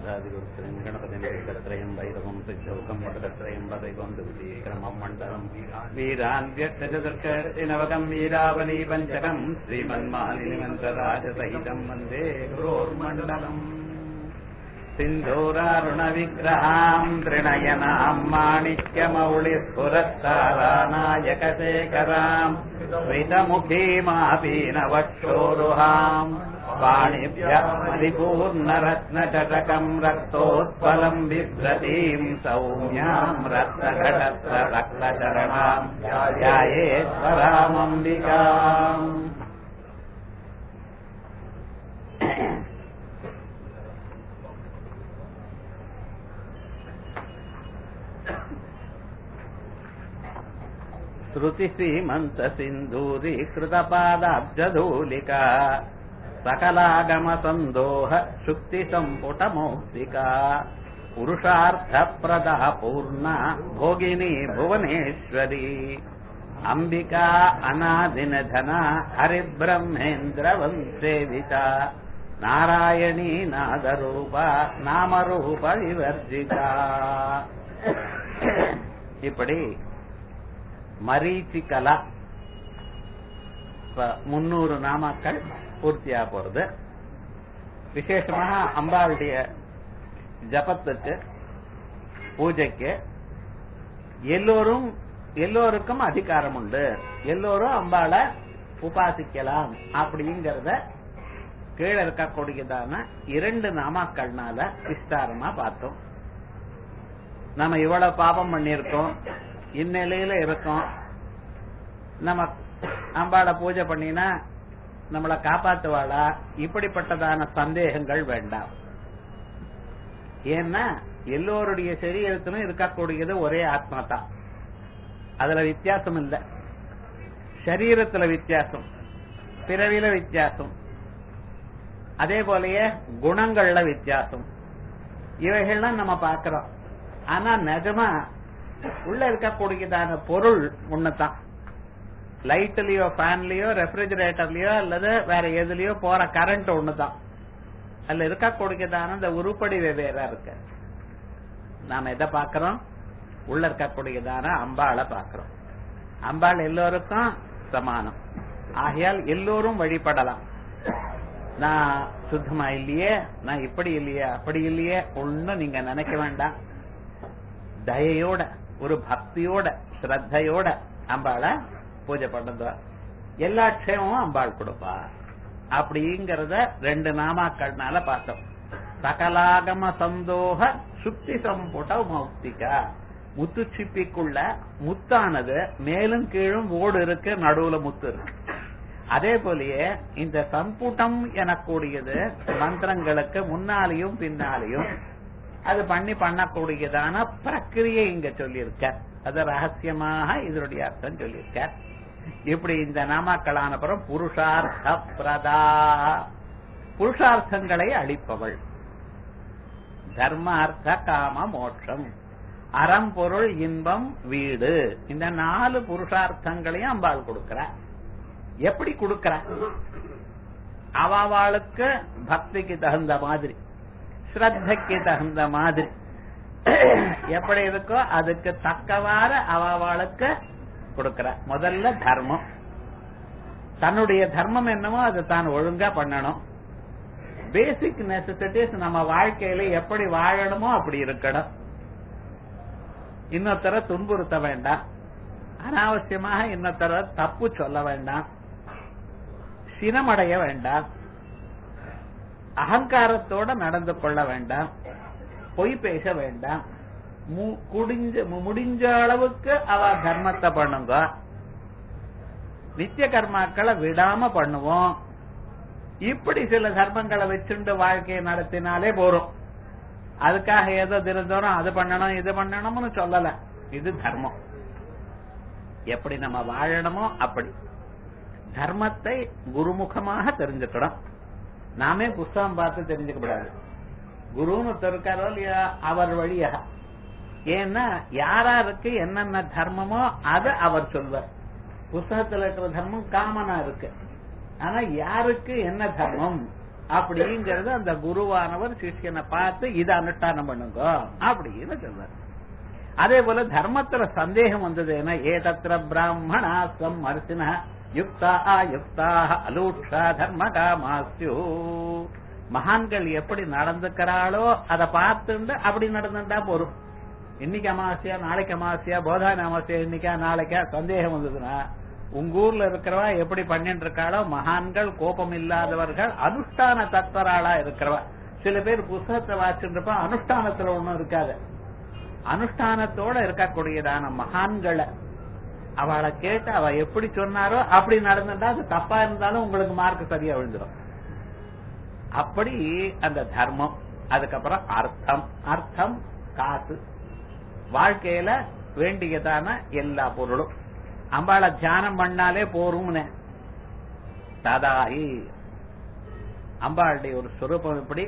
गणाधिपत्यं गणपतिं वैरवं सिद्धौकं वटत्रयं वदैवं दुर्दीक्रमं मण्डलं वीरान्व्यक्तचतुर्कर्तिनवकं वीरावली पञ्चकं श्रीमन्मालिनिमन्त्रराजसहितं वन्दे गुरोर्मण्डलम् सिन्धूरारुणविग्रहां त्रिणयनां माणिक्यमौलिस्फुरत्तारानायकशेखरां श्वेतमुखीमापीनवक्षोरुहां पाणिभ्यः परिपूर्णरत्नचषकं रक्तोत्पलं बिभ्रतीं सौम्यां रक्तघटस्रक्तचरणां ध्यायेश्वरामम्बिकाम् श्रुतिश्रीमन्तसिन्धूरीकृतपादाब्जधूलिका सकलागमसन्दोह शुक्तिसम्पुटमौक्तिका पुरुषार्थप्रदा पूर्णा भोगिनी भुवनेश्वरी अम्बिका अनादिनधना हरिब्रह्मेन्द्रवंसेविता नारायणी नादरूपा नामरूप विवर्जिता இப்படி மரீச்சிகலா 300 நாமாக்கள் பூர்த்தியா போறது. விசேஷமாக அம்பாளுடைய ஜபத்துக்கு பூஜைக்கு எல்லோருக்கும் அதிகாரம் உண்டு, எல்லோரும் அம்பாளை உபாசிக்கலாம் அப்படிங்கறத கீழே இருக்கக்கூடியதான 2 நாமாக்கள்னால விஸ்தாரமா பார்த்தோம். நம்ம இவ்வளவு பாபம் பண்ணிருக்கோம், இந்நிலையில இருக்கோம், நம்ம அம்பாளை பூஜை பண்ணினா நம்மளை காப்பாத்துவாளா, இப்படிப்பட்டதான சந்தேகங்கள் வேண்டாம். ஏன்னா எல்லோருடைய சரீரத்திலும் இருக்கக்கூடியது ஒரே ஆத்மா தான், அதுல வித்தியாசம் இல்ல. சரீரத்துல வித்தியாசம், பிறவில வித்தியாசம், அதே போலயே குணங்கள்ல வித்தியாசம், இவைகள்லாம் நம்ம பாக்கிறோம். ஆனா நிஜமா உள்ள இருக்கக்கூடியதான பொருள் ஒண்ணுதான். லைட்லயோ ஃபேன்லயோ ரெஃப்ரிஜரேட்டர்லயோ அல்லது வேற எதுலயோ போற கரண்ட் ஒண்ணுதான். அதுல இருக்கக்கூடியதான இந்த உருப்படி வெவ்வேறா இருக்கு. நாம எதை பாக்கிறோம்? உள்ள இருக்கக்கூடியதான அம்பாளை பாக்கிறோம். அம்பாள் எல்லோருக்கும் சமானம், ஆகையால் எல்லோரும் வழிபடலாம். நான் சுத்தமா இல்லையே, நான் இப்படி இல்லையே, அப்படி இல்லையே ஒன்னும் நீங்க நினைக்க வேண்டாம். தயையோட, ஒரு பக்தியோட, ஸ்ரத்தையோட அம்பாளை பூஜை பண்ணுங்க. எல்லா க்ஷேமும் அம்பாள் கொடுப்பா. அப்படிங்கறத 2 நாமாக்கள்னால பார்த்தோம். சகலாகம சந்தோக சுக்தி சம்புட மௌக்திகா, முத்து சிப்பிக்குள்ள முத்தானது மேலும் கீழும் ஓடு இருக்கு, நடுவுல முத்து இருக்கு. அதே போலயே இந்த சம்புட்டம் எனக்கூடியது மந்திரங்களுக்கு முன்னாலேயும் பின்னாலேயும் அது பண்ணக்கூடியதான பிரக்கிரியை இங்க சொல்லியிருக்க. அது ரகசியமாக இதனுடைய அர்த்தம் சொல்லியிருக்க. இப்படி இந்த நாமாக்களான பிறகு புருஷார்த்த பிரதா, புருஷார்த்தங்களை அளிப்பவள். தர்மார்த்த காம மோட்சம், அறம் பொருள் இன்பம் வீடு, இந்த 4 புருஷார்த்தங்களையும் அம்பாள் கொடுக்கிற. எப்படி கொடுக்கிற? அவளுக்கு பக்திக்கு தகுந்த மாதிரி, ஸ்ரத்தைக்கு தகுந்த மாதிரி எப்படி இருக்கோ அதுக்கு தக்கவாறு அவளுக்கு கொடுக்கிற. முதல்ல தர்மம், தன்னுடைய தர்மம் என்னமோ அதை தான் ஒழுங்கா பண்ணணும். பேசிக் நெசசிட்டிஸ் நம்ம வாழ்க்கையில எப்படி வாழணுமோ அப்படி இருக்கணும். இன்னொருத்தர துன்புறுத்த வேண்டாம், அனாவசியமாக இன்னொருத்தர தப்பு சொல்ல வேண்டாம், சினமடைய வேண்டாம், அகங்காரத்தோட நடந்து கொள்ள வேண்டாம், பொய் பேச வேண்டாம். முடிஞ்ச அளவுக்கு அவ தர்மத்தை பண்ணுங்க. நித்திய கர்மாக்களை விடாம பண்ணுவோம். இப்படி சில தர்மங்களை வச்சுண்டு வாழ்க்கையை நடத்தினாலே போறோம். அதுக்காக ஏதோ தினந்தோறும் அது பண்ணணும் இது பண்ணணும்னு சொல்லல. இது தர்மம், எப்படி நம்ம வாழணுமோ அப்படி. தர்மத்தை குருமுகமாக தெரிஞ்சுக்கணும். நாமே புஸ்தகம் பார்த்து தெரிஞ்சுக்க கூடாது. குருன்னு இருக்காரோ இல்லையா, அவர் வழியாக. ஏன்னா யாராருக்கு என்னென்ன தர்மமோ அதை அவர் சொல்வார். புஸ்தகத்தில் இருக்கிற தர்மம் காமனா இருக்கு, ஆனா யாருக்கு என்ன தர்மம் அப்படிங்கறது அந்த குருவானவர் சிஷ்யனை பார்த்து இதை அனுஷ்டானம் பண்ணுங்க அப்படின்னு சொல்றார். அதே போல தர்மத்துல சந்தேகம் வந்ததுன்னா ஏதத்திர பிராமணாஸ்வம் அர்ச்சின யுக்தா யுக்தா அலூட்சா தர்ம காமாஸ்யு, மகான்கள் எப்படி நடந்துக்கிறாளோ அதை பார்த்துண்டு அப்படி நடந்துட்டா போரும். இன்னைக்கு அமாவாசையா நாளைக்கு அமாவாசையா போதான அமாவாசையா இன்னைக்கா நாளைக்கா சந்தேகம் வந்ததுன்னா உங்க ஊர்ல இருக்கிறவா எப்படி பண்ணிட்டு இருக்காளோ மகான்கள் கோபம் இல்லாதவர்கள் அனுஷ்டான தத்வராளா இருக்கிறவா. சில பேர் புஸ்தகத்தை வாசிச்சிருப்பா அனுஷ்டானத்துல ஒண்ணும் இருக்காது. அனுஷ்டானத்தோட இருக்கக்கூடியதான மகான்களை அவளை கேட்டு அவ எப்படி சொன்னாரோ அப்படி நடந்துட்டா அது தப்பா இருந்தாலும் உங்களுக்கு மார்க் சரியா விழுந்துடும். அப்படி அந்த தர்மம், அதுக்கப்புறம் அர்த்தம். அர்த்தம் காசு, வாழ்க்கையில வேண்டியதான எல்லா பொருளும். அம்பாளை தியானம் பண்ணாலே போரும். ததாயி அம்பாளுடைய ஒரு ஸ்வரூபம் இப்படி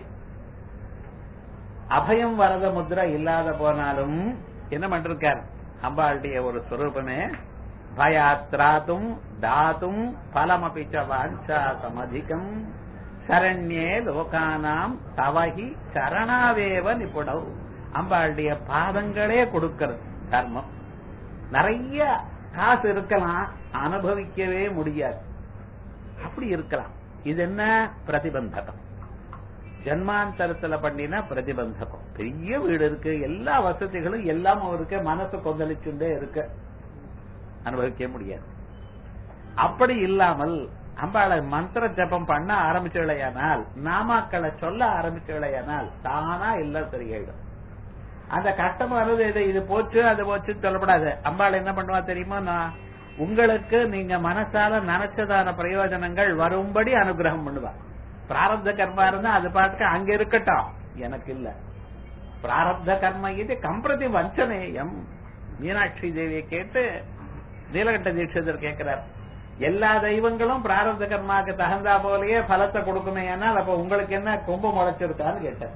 அபயம் வரத முத்ரா இல்லாத போனாலும் என்ன பண்றார் அம்பாளுடைய ஒரு ஸ்வரூபமே பயாத்ராதும் தாதும் பலமபிச்ச வாஞ்சா சமதிகம் சரண்யே லோகானாம் தவஹி சரணாவேவ நிபுணவ். அம்பாளுடைய பாதங்களே கொடுக்கிறது தர்மம். நிறைய காசு இருக்கலாம், அனுபவிக்கவே முடியாது, அப்படி இருக்கலாம். இது என்ன பிரதிபந்தகம்? ஜன்மாந்தரத்துல பண்ணினா பிரதிபந்தகம். பெரிய வீடு இருக்கு, எல்லா வசதிகளும் எல்லாம் இருக்கு, மனசு கொந்தளிச்சுட்டே இருக்கு, அனுபவிக்க முடியாது. அப்படி இல்லாமல் அம்பாளை மந்திர ஜபம் பண்ண ஆரம்பிச்சுள்ளையானால், நாமாக்களை சொல்ல ஆரம்பிச்சுள்ளையானால் தானா எல்லாம் சரியாயிடும். அந்த கஷ்டம் வருது, இது போச்சு அது போச்சுன்னு சொல்லப்படாது. அம்பாள் என்ன பண்ணுவா தெரியுமா, நான் உங்களுக்கு நீங்க மனசால நினைச்சதான பிரயோஜனங்கள் வரும்படி அனுகிரகம் பண்ணுவா. பிராரப்த கர்மா இருந்தா அது பாட்டுக்கு அங்க இருக்கட்டும், எனக்கு இல்ல. பிராரப்த கர்ம இது கம்பிரதி வஞ்சனேயம். மீனாட்சி தேவியை கேட்டு நீலகண்ட தீட்சிதர் கேட்கிறார், எல்லா தெய்வங்களும் பிராரப்த கர்மாக்கு தகுந்தா போலயே பலத்தை கொடுக்குமே, ஆனால் அப்ப உங்களுக்கு என்ன கொம்பு முளைச்சிருக்கான்னு கேட்டார்.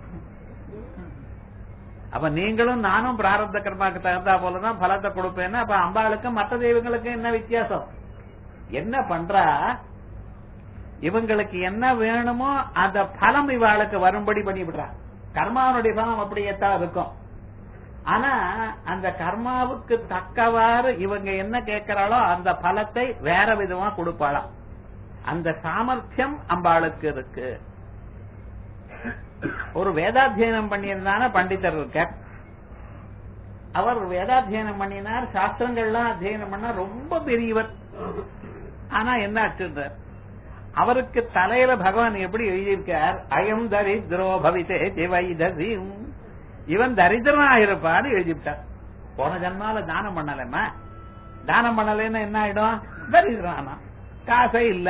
அப்ப நீங்களும் நானும் பிராரப்த கர்மாக்கு தகுந்தா போலதான் பலத்தை கொடுப்பேன்னா அப்ப அம்பாளுக்கு மற்ற தெய்வங்களுக்கு என்ன வித்தியாசம்? என்ன பண்றா, இவங்களுக்கு என்ன வேணுமோ அந்த பலம் இவாளுக்கு வரும்படி பண்ணிவிடுறா. கர்மாவனுடைய பலம் அப்படியேத்தான் இருக்கும். ஆனா அந்த கர்மாவுக்கு தக்கவாறு இவங்க என்ன கேட்கிறாளோ அந்த பலத்தை வேற விதமா கொடுப்பாளாம். அந்த சாமர்த்தியம் அம்பாளுக்கு இருக்கு. ஒரு வேதாத்தியனம் பண்ணியிருந்தான பண்டிதர் இருக்கார். அவர் வேதாத்தியனம் பண்ணினார், சாஸ்திரங்கள்லாம் அத்தியனம் பண்ணா ரொம்ப பெரியவர். ஆனா என்ன ஆச்சுன்றார், அவருக்கு தலையில பகவான் எப்படி எழுதியிருக்கார், அயம் தரித்ரோ பவிதே திவைதசிம், இவன் தரித்திரனா இருப்பான்னு எழுதிவிட்டார். போன ஜன்மால தானம் பண்ணலமா, தானம் பண்ணலன்னா என்ன ஆயிடும், தரித்திரானா, காசே இல்ல.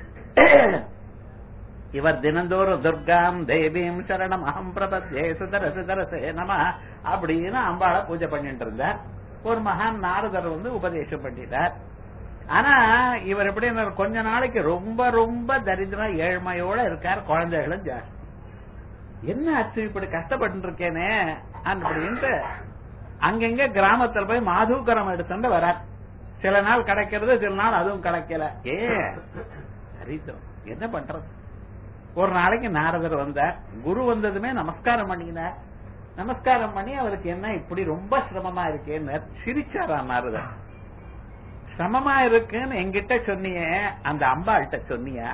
இவர் தினந்தோறும் துர்காம் தேவீம் சரணம் அகம் பிரபத்யே சுதரசே நம அப்படின்னு அம்பாளை பூஜை பண்ணிட்டு இருந்தார். ஒரு மகான் நாரதர் வந்து உபதேசம் பண்ணிட்டார். ஆனா இவர் எப்படி கொஞ்ச நாளைக்கு ரொம்ப ரொம்ப தரித்திரம் ஏழ்மையோட இருக்கார், குழந்தைகளும் ஜாஸ்தி. என்ன ஆச்சு இப்படி கஷ்டப்பட்டு இருக்கேனே அப்படின்ட்டு அங்கங்க கிராமத்துல போய் மாதூக்கரம் எடுத்துட்டு வரார். சில நாள் கிடைக்கிறது, சில நாள் அதுவும் கிடைக்கல. தரித்திரம் என்ன பண்றது? ஒரு நாளைக்கு நாரதர் வந்தார். குரு வந்ததுமே நமஸ்காரம் பண்ணினார். நமஸ்காரம் பண்ணி அவருக்கு என்ன இப்படி ரொம்ப சிரமமா இருக்கேன்னு சிரிச்சாரா நாரதர். சிரமமா இருக்குன்னு என்கிட்ட சொன்னியே, அந்த அம்பாள்கிட்ட சொன்னியா?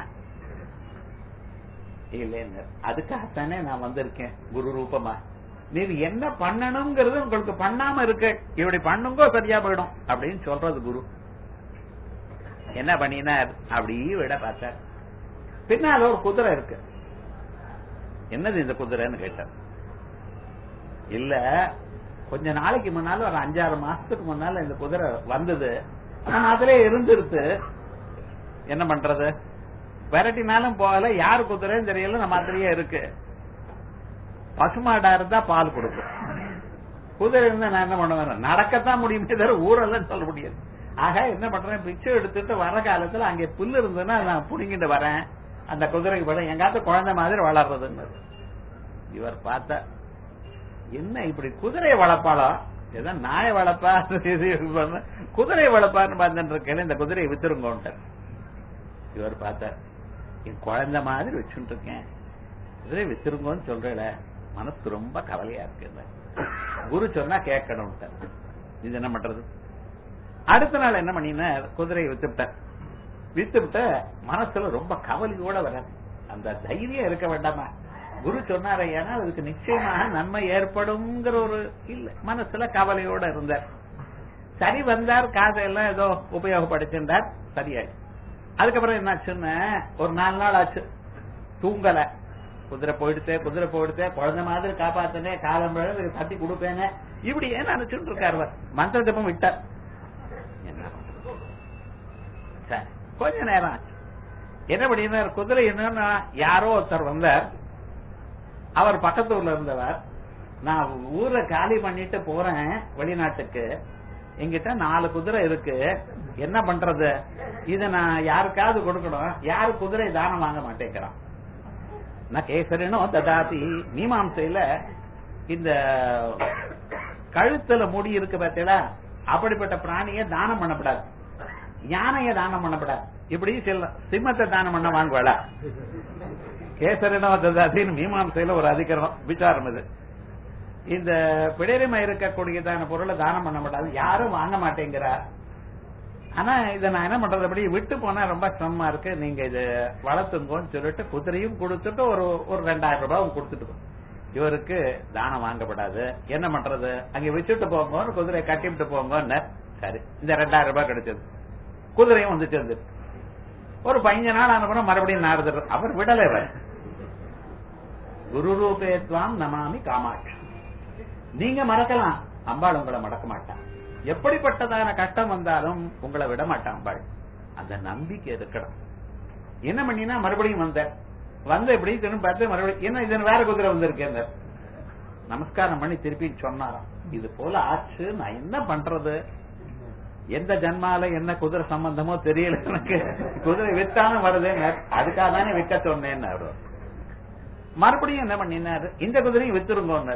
இல்லைன்னு. அதுக்காகத்தானே நான் வந்திருக்கேன் குரு ரூபமா. நீர் என்ன பண்ணணுங்கிறது உங்களுக்கு பண்ணாம இருக்கு, இப்படி பண்ணுங்கோ சரியா போயிடும் அப்படின்னு சொல்றது குரு. என்ன பண்ணினார், அப்படி விட பார்த்தார். பின்னால ஒரு குதிரை இருக்கு. என்னது இந்த குதிரைன்னு கேட்டார். இல்ல, கொஞ்ச நாளைக்கு முன்னால ஒரு 5-6 மாசத்துக்கு முன்னால இந்த குதிரை வந்தது, அதுல இருந்துருச்சு. என்ன பண்றது, விரட்டினாலும் போகல, யாரு குதிரைன்னு தெரியல, நம்ம அதுலயே இருக்கு. பசுமாடா இருந்தா பால் கொடுக்கும், குதிரை இருந்தா நான் என்ன பண்ணுவேன், நடக்கத்தான் முடியுமே தவிர ஊரெல்லாம் சொல்ல முடியாது. ஆக என்ன பண்றேன், பிச்சை எடுத்துட்டு வர காலத்துல அங்கே புல்லு இருந்ததுன்னா நான் புடுங்கிட்டு வரேன், அந்த குதிரைக்கு படம் எங்காவது குழந்தை மாதிரி வளர்றதுன்னு. இவர் பார்த்தா என்ன இப்படி குதிரையை வளர்ப்பாளோ, ஏதோ நாயை வளர்ப்பா குதிரையை வளர்ப்பான்னு பார்த்துட்டு இருக்கேன், இந்த குதிரையை வித்துருங்கோன்ட்டு. இவர் பார்த்தார், என் குழந்தை மாதிரி வச்சுட்டு இருக்கேன், குதிரை வித்துருங்கன்னு சொல்றேன், மனசுக்கு ரொம்ப கவலையா இருக்கு. குரு சொன்னா கேட்கணும். இது என்ன பண்றது? அடுத்த நாள் என்ன பண்ணின, குதிரையை வித்துவிட்ட மனசுல ரொம்ப கவலையோட வர. அந்த தைரியம் இருக்க வேண்டாமா? குரு சொன்னார, ஏன்னா அதுக்கு நிச்சயமாக நன்மை ஏற்படும்ங்கிற ஒரு இல்ல, மனசுல கவலையோட இருந்தார். சரி வந்தார், காசையெல்லாம் ஏதோ உபயோகப்படுத்தின்றார், சரியாயிடுச்சு. அதுக்கப்புறம் என்னாச்சுன்னு ஒரு 4 நாள் ஆச்சு, தூங்கல. குதிரை போயிடுத்தே குழந்தை மாதிரி காப்பாத்தனே, காலம் தட்டி கொடுப்பேனே, இப்படி ஏன் நினைச்சுட்டு இருக்காரு. மந்திர ஜபம் விட்டார். என்ன சரி, கொஞ்ச நேரம் ஆச்சு. என்ன பண்ணினார், குதிரை என்னன்னா யாரோ ஒருத்தர் வந்தார். அவர் பக்கத்து ஊர்ல இருந்தவர். நான் ஊரை காலி பண்ணிட்டு போறேன் வெளிநாட்டுக்கு, எங்கிட்ட 4 குதிரை இருக்கு, என்ன பண்றது? இத நான் யாருக்காவது கொடுக்கணும். யாரு குதிரை தானம் வாங்க மாட்டேங்கிறான். நான் கேசரனோ ததாதி, மீமாம்சையில இந்த கழுத்துல முடி இருக்கு பார்த்தீங்களா, அப்படிப்பட்ட பிராணிய தானம் பண்ணப்படாது, யானைய தானம் பண்ணப்படாது. இப்படி சிம்மத்தை தானம் பண்ண வாங்குவாளா? கேசரனோ ததாதின்னு மீமாம்சையில ஒரு அதிகாரம் விசாரம். இது இந்த பிடரிமை இருக்கக்கூடியதான பொருளை தானம் பண்ணப்படாது, யாரும் வாங்க மாட்டேங்கிறார். ஆனா இத நான் என்ன பண்றது, அப்படி விட்டு போனா ரொம்ப சிரமமா இருக்கு, நீங்க இது வளர்த்துங்கன்னு சொல்லிட்டு குதிரையும் கொடுத்துட்டு ஒரு 2000 ரூபாய் கொடுத்துட்டு இவருக்கு தானம் வாங்கப்படாது. என்ன பண்றது, அங்க வச்சுட்டு போங்க, குதிரையை கட்டிவிட்டு போங்கன்னு. சரி, இந்த 2000 ரூபாய் கிடைச்சது. குதிரையும் வந்து சேர்ந்து ஒரு 15 நாள் ஆனப்புறம் மறுபடியும் நாரதர் அவர் விடலை. குரு ரூபேத்வாம் நமாமி காமாட்சி. நீங்க மறக்கலாம், அம்பாள் உங்களை மறக்க மாட்டான். எப்படிப்பட்டதான கஷ்டம் வந்தாலும் உங்களை விட மாட்டான் அம்பாள். அந்த நம்பிக்கை இருக்கணும். என்ன பண்ணினா மறுபடியும் வந்த எப்படி திரும்ப பார்த்து மறுபடியும் என்ன இதன் வேற குதிரை வந்திருக்கேன், நமஸ்காரம் பண்ணி திருப்பி சொன்னாராம், இது போல ஆச்சு, நான் என்ன பண்றது, எந்த ஜன்மால என்ன குதிரை சம்பந்தமோ தெரியல எனக்கு, குதிரை வித்தாலும் வருது, அதுக்காக தானே விற்க சொன்னேன். மறுபடியும் என்ன பண்ணினாரு, இந்த குதிரையும் வித்துருங்க.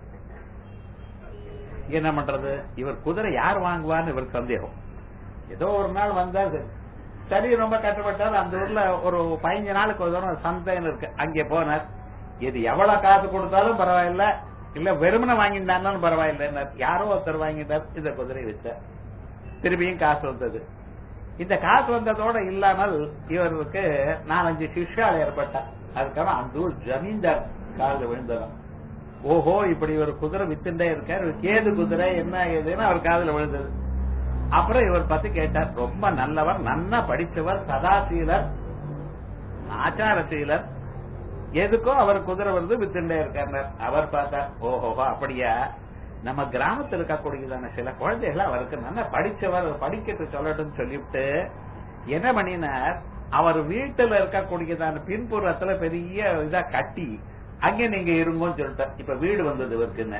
என்ன பண்றது, இவர் குதிரை யார் வாங்குவான்னு இவருக்கு சந்தேகம். ஏதோ ஒரு நாள் வந்தாரு, சரி ரொம்ப கஷ்டப்பட்டார். அந்த ஊர்ல ஒரு 15 நாளுக்கு ஒரு தூரம் சந்தைன்னு இருக்கு, அங்கே போனார். இது எவ்வளவு காசு கொடுத்தாலும் பரவாயில்ல, இல்ல வெறுமனை வாங்கிட்டாலும் பரவாயில்ல, யாரோ ஒருத்தர் வாங்கிட்டார். இந்த குதிரை வித்தார், திரும்பியும் காசு வந்தது. இந்த காசு வந்ததோட இல்லாமல் இவருக்கு 4-5 சிஷ்யால் ஏற்பட்டார். அதுக்காக அந்த ஊர் ஜமீன்தார் காலில் விழுந்ததான். ஓஹோ, இப்படி ஒரு குதிரை வித்துட்டே இருக்காரு, கேது குதிரை என்ன ஏதுன்னு அவர் காதுல விழுந்தது. அப்புறம் இவர் பத்தி கேட்டார். ரொம்ப நல்லவர், நன்னா படிச்சவர், சதாசீலர், ஆச்சாரசீலர், எதுக்கோ அவர் குதிரை வருது வித்துட்டே இருக்காரு. அவர் பார்த்தார், ஓஹோ அப்படியா, நம்ம கிராமத்தில் இருக்கக்கூடியதான சில குழந்தைகள் அவருக்கு நல்லா படிச்சவர், படிக்கிறது சொல்லட்டும் சொல்லிவிட்டு என்ன பண்ணினார், அவர் வீட்டுல இருக்கக்கூடியதான பின்புறத்துல பெரிய இதா கட்டி அங்கே நீங்க இருங்கன்னு சொல்லிட்டார். இப்ப வீடு வந்தது இவருக்குன்னு.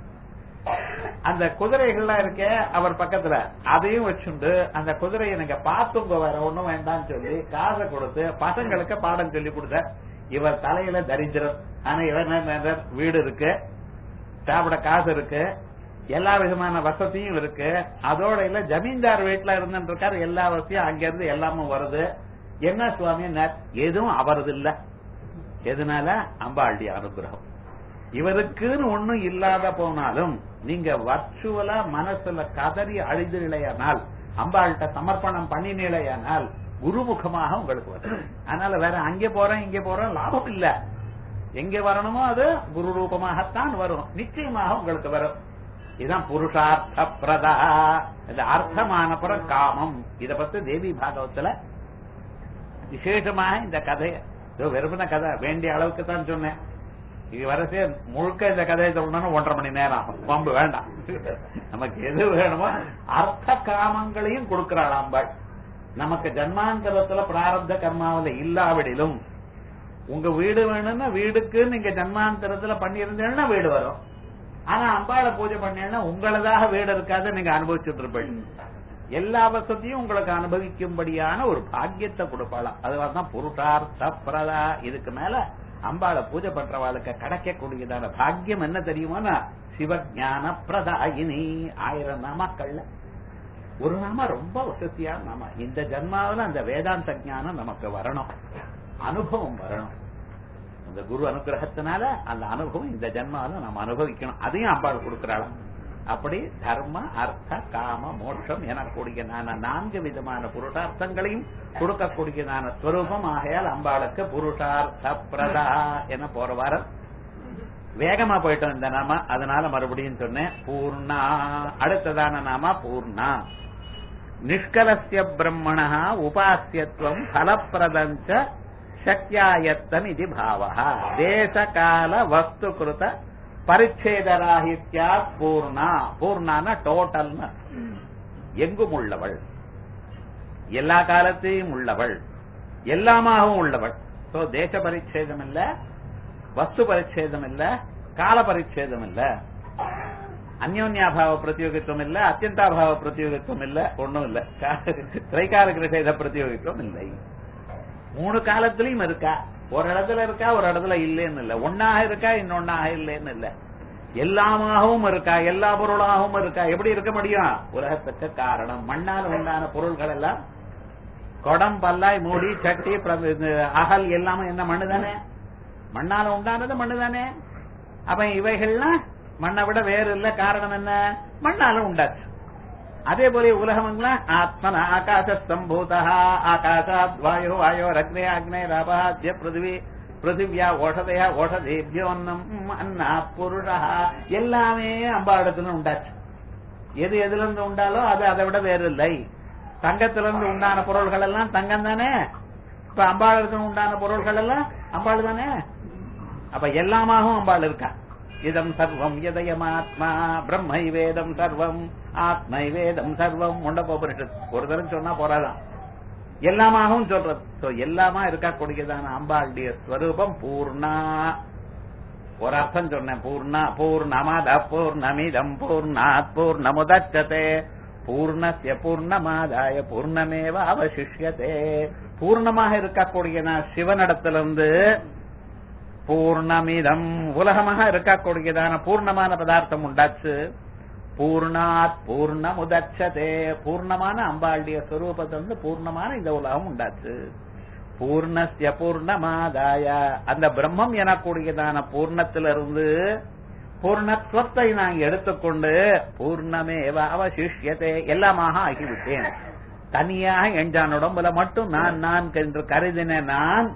அந்த குதிரைகள்லாம் இருக்க அவர் பக்கத்துல அதையும் வச்சுண்டு அந்த குதிரையை நீங்க பாத்துங்க, வேற ஒண்ணும் வேண்டாம்னு சொல்லி காசை கொடுத்து பசங்களுக்கு பாடம் சொல்லி கொடுத்த. இவர் தலையில தரித்திரம், ஆனா இவர் வீடு இருக்கு, சாப்பிட காசு இருக்கு, எல்லா விதமான வசதியும் இருக்கு. அதோட இல்ல ஜமீன்தார் வீட்டுல இருந்துட்டு இருக்காரு, எல்லா வசதியும் அங்க இருந்து எல்லாமும் வருது. என்ன சுவாமி, எதுவும் அவரது இல்ல. எதனால? அம்பாளுடைய அனுகிரகம். இவருக்குன்னு ஒண்ணும் இல்லாத போனாலும் நீங்க வர்ச்சுவலா மனசுல கதறி அழுதிலையானால், அம்பாள்கிட்ட சமர்ப்பணம் பண்ணினிலையானால் குருமுகமாக உங்களுக்கு வரும். அதனால வேற அங்கே போறேன் இங்கே போறேன் லாபம் இல்ல. எங்க வரணுமோ அது குரு ரூபமாகத்தான் வரும், நிச்சயமாக உங்களுக்கு வரும். இதுதான் புருஷார்த்த பிரதா. இந்த அர்த்தமான புறம் காமம். இத பத்தி தேவி பாகவத்துல விசேஷமாக இந்த கதை, வெறுமன கதை வேண்டிய அளவுக்கு தான் சொன்னேன். இது வரசே முழுக்க இந்த கதையை சொல்லணும்னா 1.5 மணி நேரம் ஆகும். பம்பு வேண்டாம், நமக்கு எது வேணுமோ அர்த்த காமங்களையும் கொடுக்கிறாள் அம்பாள். நமக்கு ஜன்மாந்தரத்துல பிராரப்த கர்மாவில இல்லாவிடிலும் உங்க வீடு வேணும்னா வீடுக்கு நீங்க ஜன்மாந்தரத்துல பண்ணியிருந்தீங்கன்னா வீடு வரும். ஆனா அம்பாளை பூஜை பண்ணீங்கன்னா உங்களதாக வீடு இருக்காது, நீங்க அனுபவிச்சுட்டு இருப்பீங்க. எல்லா வசதியும் உங்களுக்கு அனுபவிக்கும்படியான ஒரு பாக்கியத்தை கொடுப்பாளாம். அதுவாதான் புருஷார்த்த பிரதா. இதுக்கு மேல அம்பாளை பூஜை பண்றவாளுக்கு கிடைக்கக்கூடியதான பாக்கியம் என்ன தெரியுமா? சிவஞான பிரதாயினி. 1000 நாமாக்கள்ல ஒரு நாம ரொம்ப வசதியான நாம. இந்த ஜன்மாவில அந்த வேதாந்த ஞானம் நமக்கு வரணும், அனுபவம் வரணும். அந்த குரு அனுகிரகத்தினால அந்த அனுபவம் இந்த ஜென்மாவில நாம் அனுபவிக்கணும். அதையும் அம்பாள் கொடுக்கிறாளாம். அப்படி தர்ம அர்த்த காம மோட்சம் எனக்கூடிய 4 விதமான புருஷார்த்தங்களையும் கொடுக்கக்கூடியதான ஸ்வரூபம். ஆகையால் அம்பாளுக்கு புருஷார்த்த பிரதா என போற வாரம் வேகமா போயிட்டோம் இந்த நாம, அதனால மறுபடியும் சொன்னேன். பூர்ணா அடுத்ததான நாம பூர்ணா. நிஷ்கலஸ்ய பிரம்மண உபாசியத்துவம் பலப்பிரதஞ்ச சக்யாயத்தன் இது பாவः. தேச கால வஸ்து கிருத பரிச்சேதராகித்யா பூர்ணா. பூர்ணான டோட்டல், எங்கும் உள்ளவள், எல்லா காலத்தையும் உள்ளவள், எல்லாமாகவும் உள்ளவள். சோ தேச பரிச்சேதம் இல்ல, வஸ்து பரிச்சேதம் இல்ல, கால பரிச்சேதம் இல்ல, அந்யோன்யாபாவ பிரதியோகித்துவம் இல்ல, அத்தியந்தாபாவ பிரதியோகித்துவம் இல்ல, ஒண்ணும் இல்ல, திரைகால கிரகேத பிரதியோகித்துவம் இல்லை. 3 காலத்திலையும் இருக்கா. ஒரு இடத்துல இருக்கா, ஒரு இடத்துல இல்லைன்னு இல்ல, ஒன்னாக இருக்கா, இன்னொன்னாக இல்லைன்னு இல்ல, எல்லாமாகவும் இருக்கா, எல்லா பொருளாகவும் இருக்கா. எப்படி இருக்க முடியும்? உலகத்துக்கு காரணம் மண்ணால் உண்டான பொருள்கள் எல்லாம், குடம், பல்லாய், மூடி, சட்டி, அகல் எல்லாமே என்ன மண்ணு தானே, மண்ணால உண்டானது மண்ணு தானே. அப்ப இவைகள்லாம் மண்ணை விட வேறு இல்ல. காரணம் என்ன? மண்ணால உண்டாச்சு. அதே போல உலகமெல்லாம் ஆத்மன ஆகாச சம்பூதா, ஆகாசாத் வாயோ, வாயோ அக்னே, அக்னே ராபாத்ய பிருத்திவி, பிருத்திவியா ஓஷதையா, ஓஷதேபியோன்னம் அன்னா புருஷா, எல்லாமே அம்பாடத்துல உண்டாச்சு. எது எதுல இருந்து உண்டாலோ அது அதை விட வேறு இல்லை. தங்கத்திலிருந்து உண்டான பொருள்கள் எல்லாம் தங்கம் தானே. இப்ப அம்பாளுக்கு உண்டான பொருள்கள் எல்லாம் அம்பாள் தானே. அப்ப எல்லாமாகவும் அம்பாள் இருக்கா. இதம் சர்வம் யதயமாத்மா பிரம்மை வேதம் சர்வம் ஆத்மை வேதம் சர்வம் முண்டபோபனிஷத். ஒரு தரம் சொன்னா போறாதான், எல்லாமாகவும் சொல்றது. எல்லாமா இருக்கக்கூடியதான அம்பாளுடைய ஸ்வரூபம் பூர்ணா. ஒரு அர்த்தம் சொன்னேன். பூர்ணா பூர்ணமாத பூர்ணமிதம் பூர்ணாத் பூர்ணமுதச்சதே பூர்ணஸ்ய பூர்ணமாதாய பூர்ணமேவ அவசிஷ்யதே. பூர்ணமாக இருக்கக்கூடியதான சிவனிடத்திலிருந்து பூர்ணமிதம் உலகமாக இருக்கக்கூடியதான பூர்ணமான பதார்த்தம் உண்டாச்சு. பூர்ணாத் பூர்ணமுதச்சதே பூர்ணமான அம்பாளுடைய ஸ்வரூபத்திலிருந்து பூர்ணமான இந்த உலகம் உண்டாச்சு. பூர்ணஸ்ய பூர்ணமாதாய அந்த பிரம்மம் எனக்கூடியதான பூர்ணத்திலிருந்து பூர்ணத்துவத்தை நான் எடுத்துக்கொண்டு பூர்ணமேவ அவசிஷ்யதே எல்லாமாக ஆகிவிட்டேன். தனியாக எஞ்சான் உடம்புல மட்டும் நான் நான் என்று கருதின நான்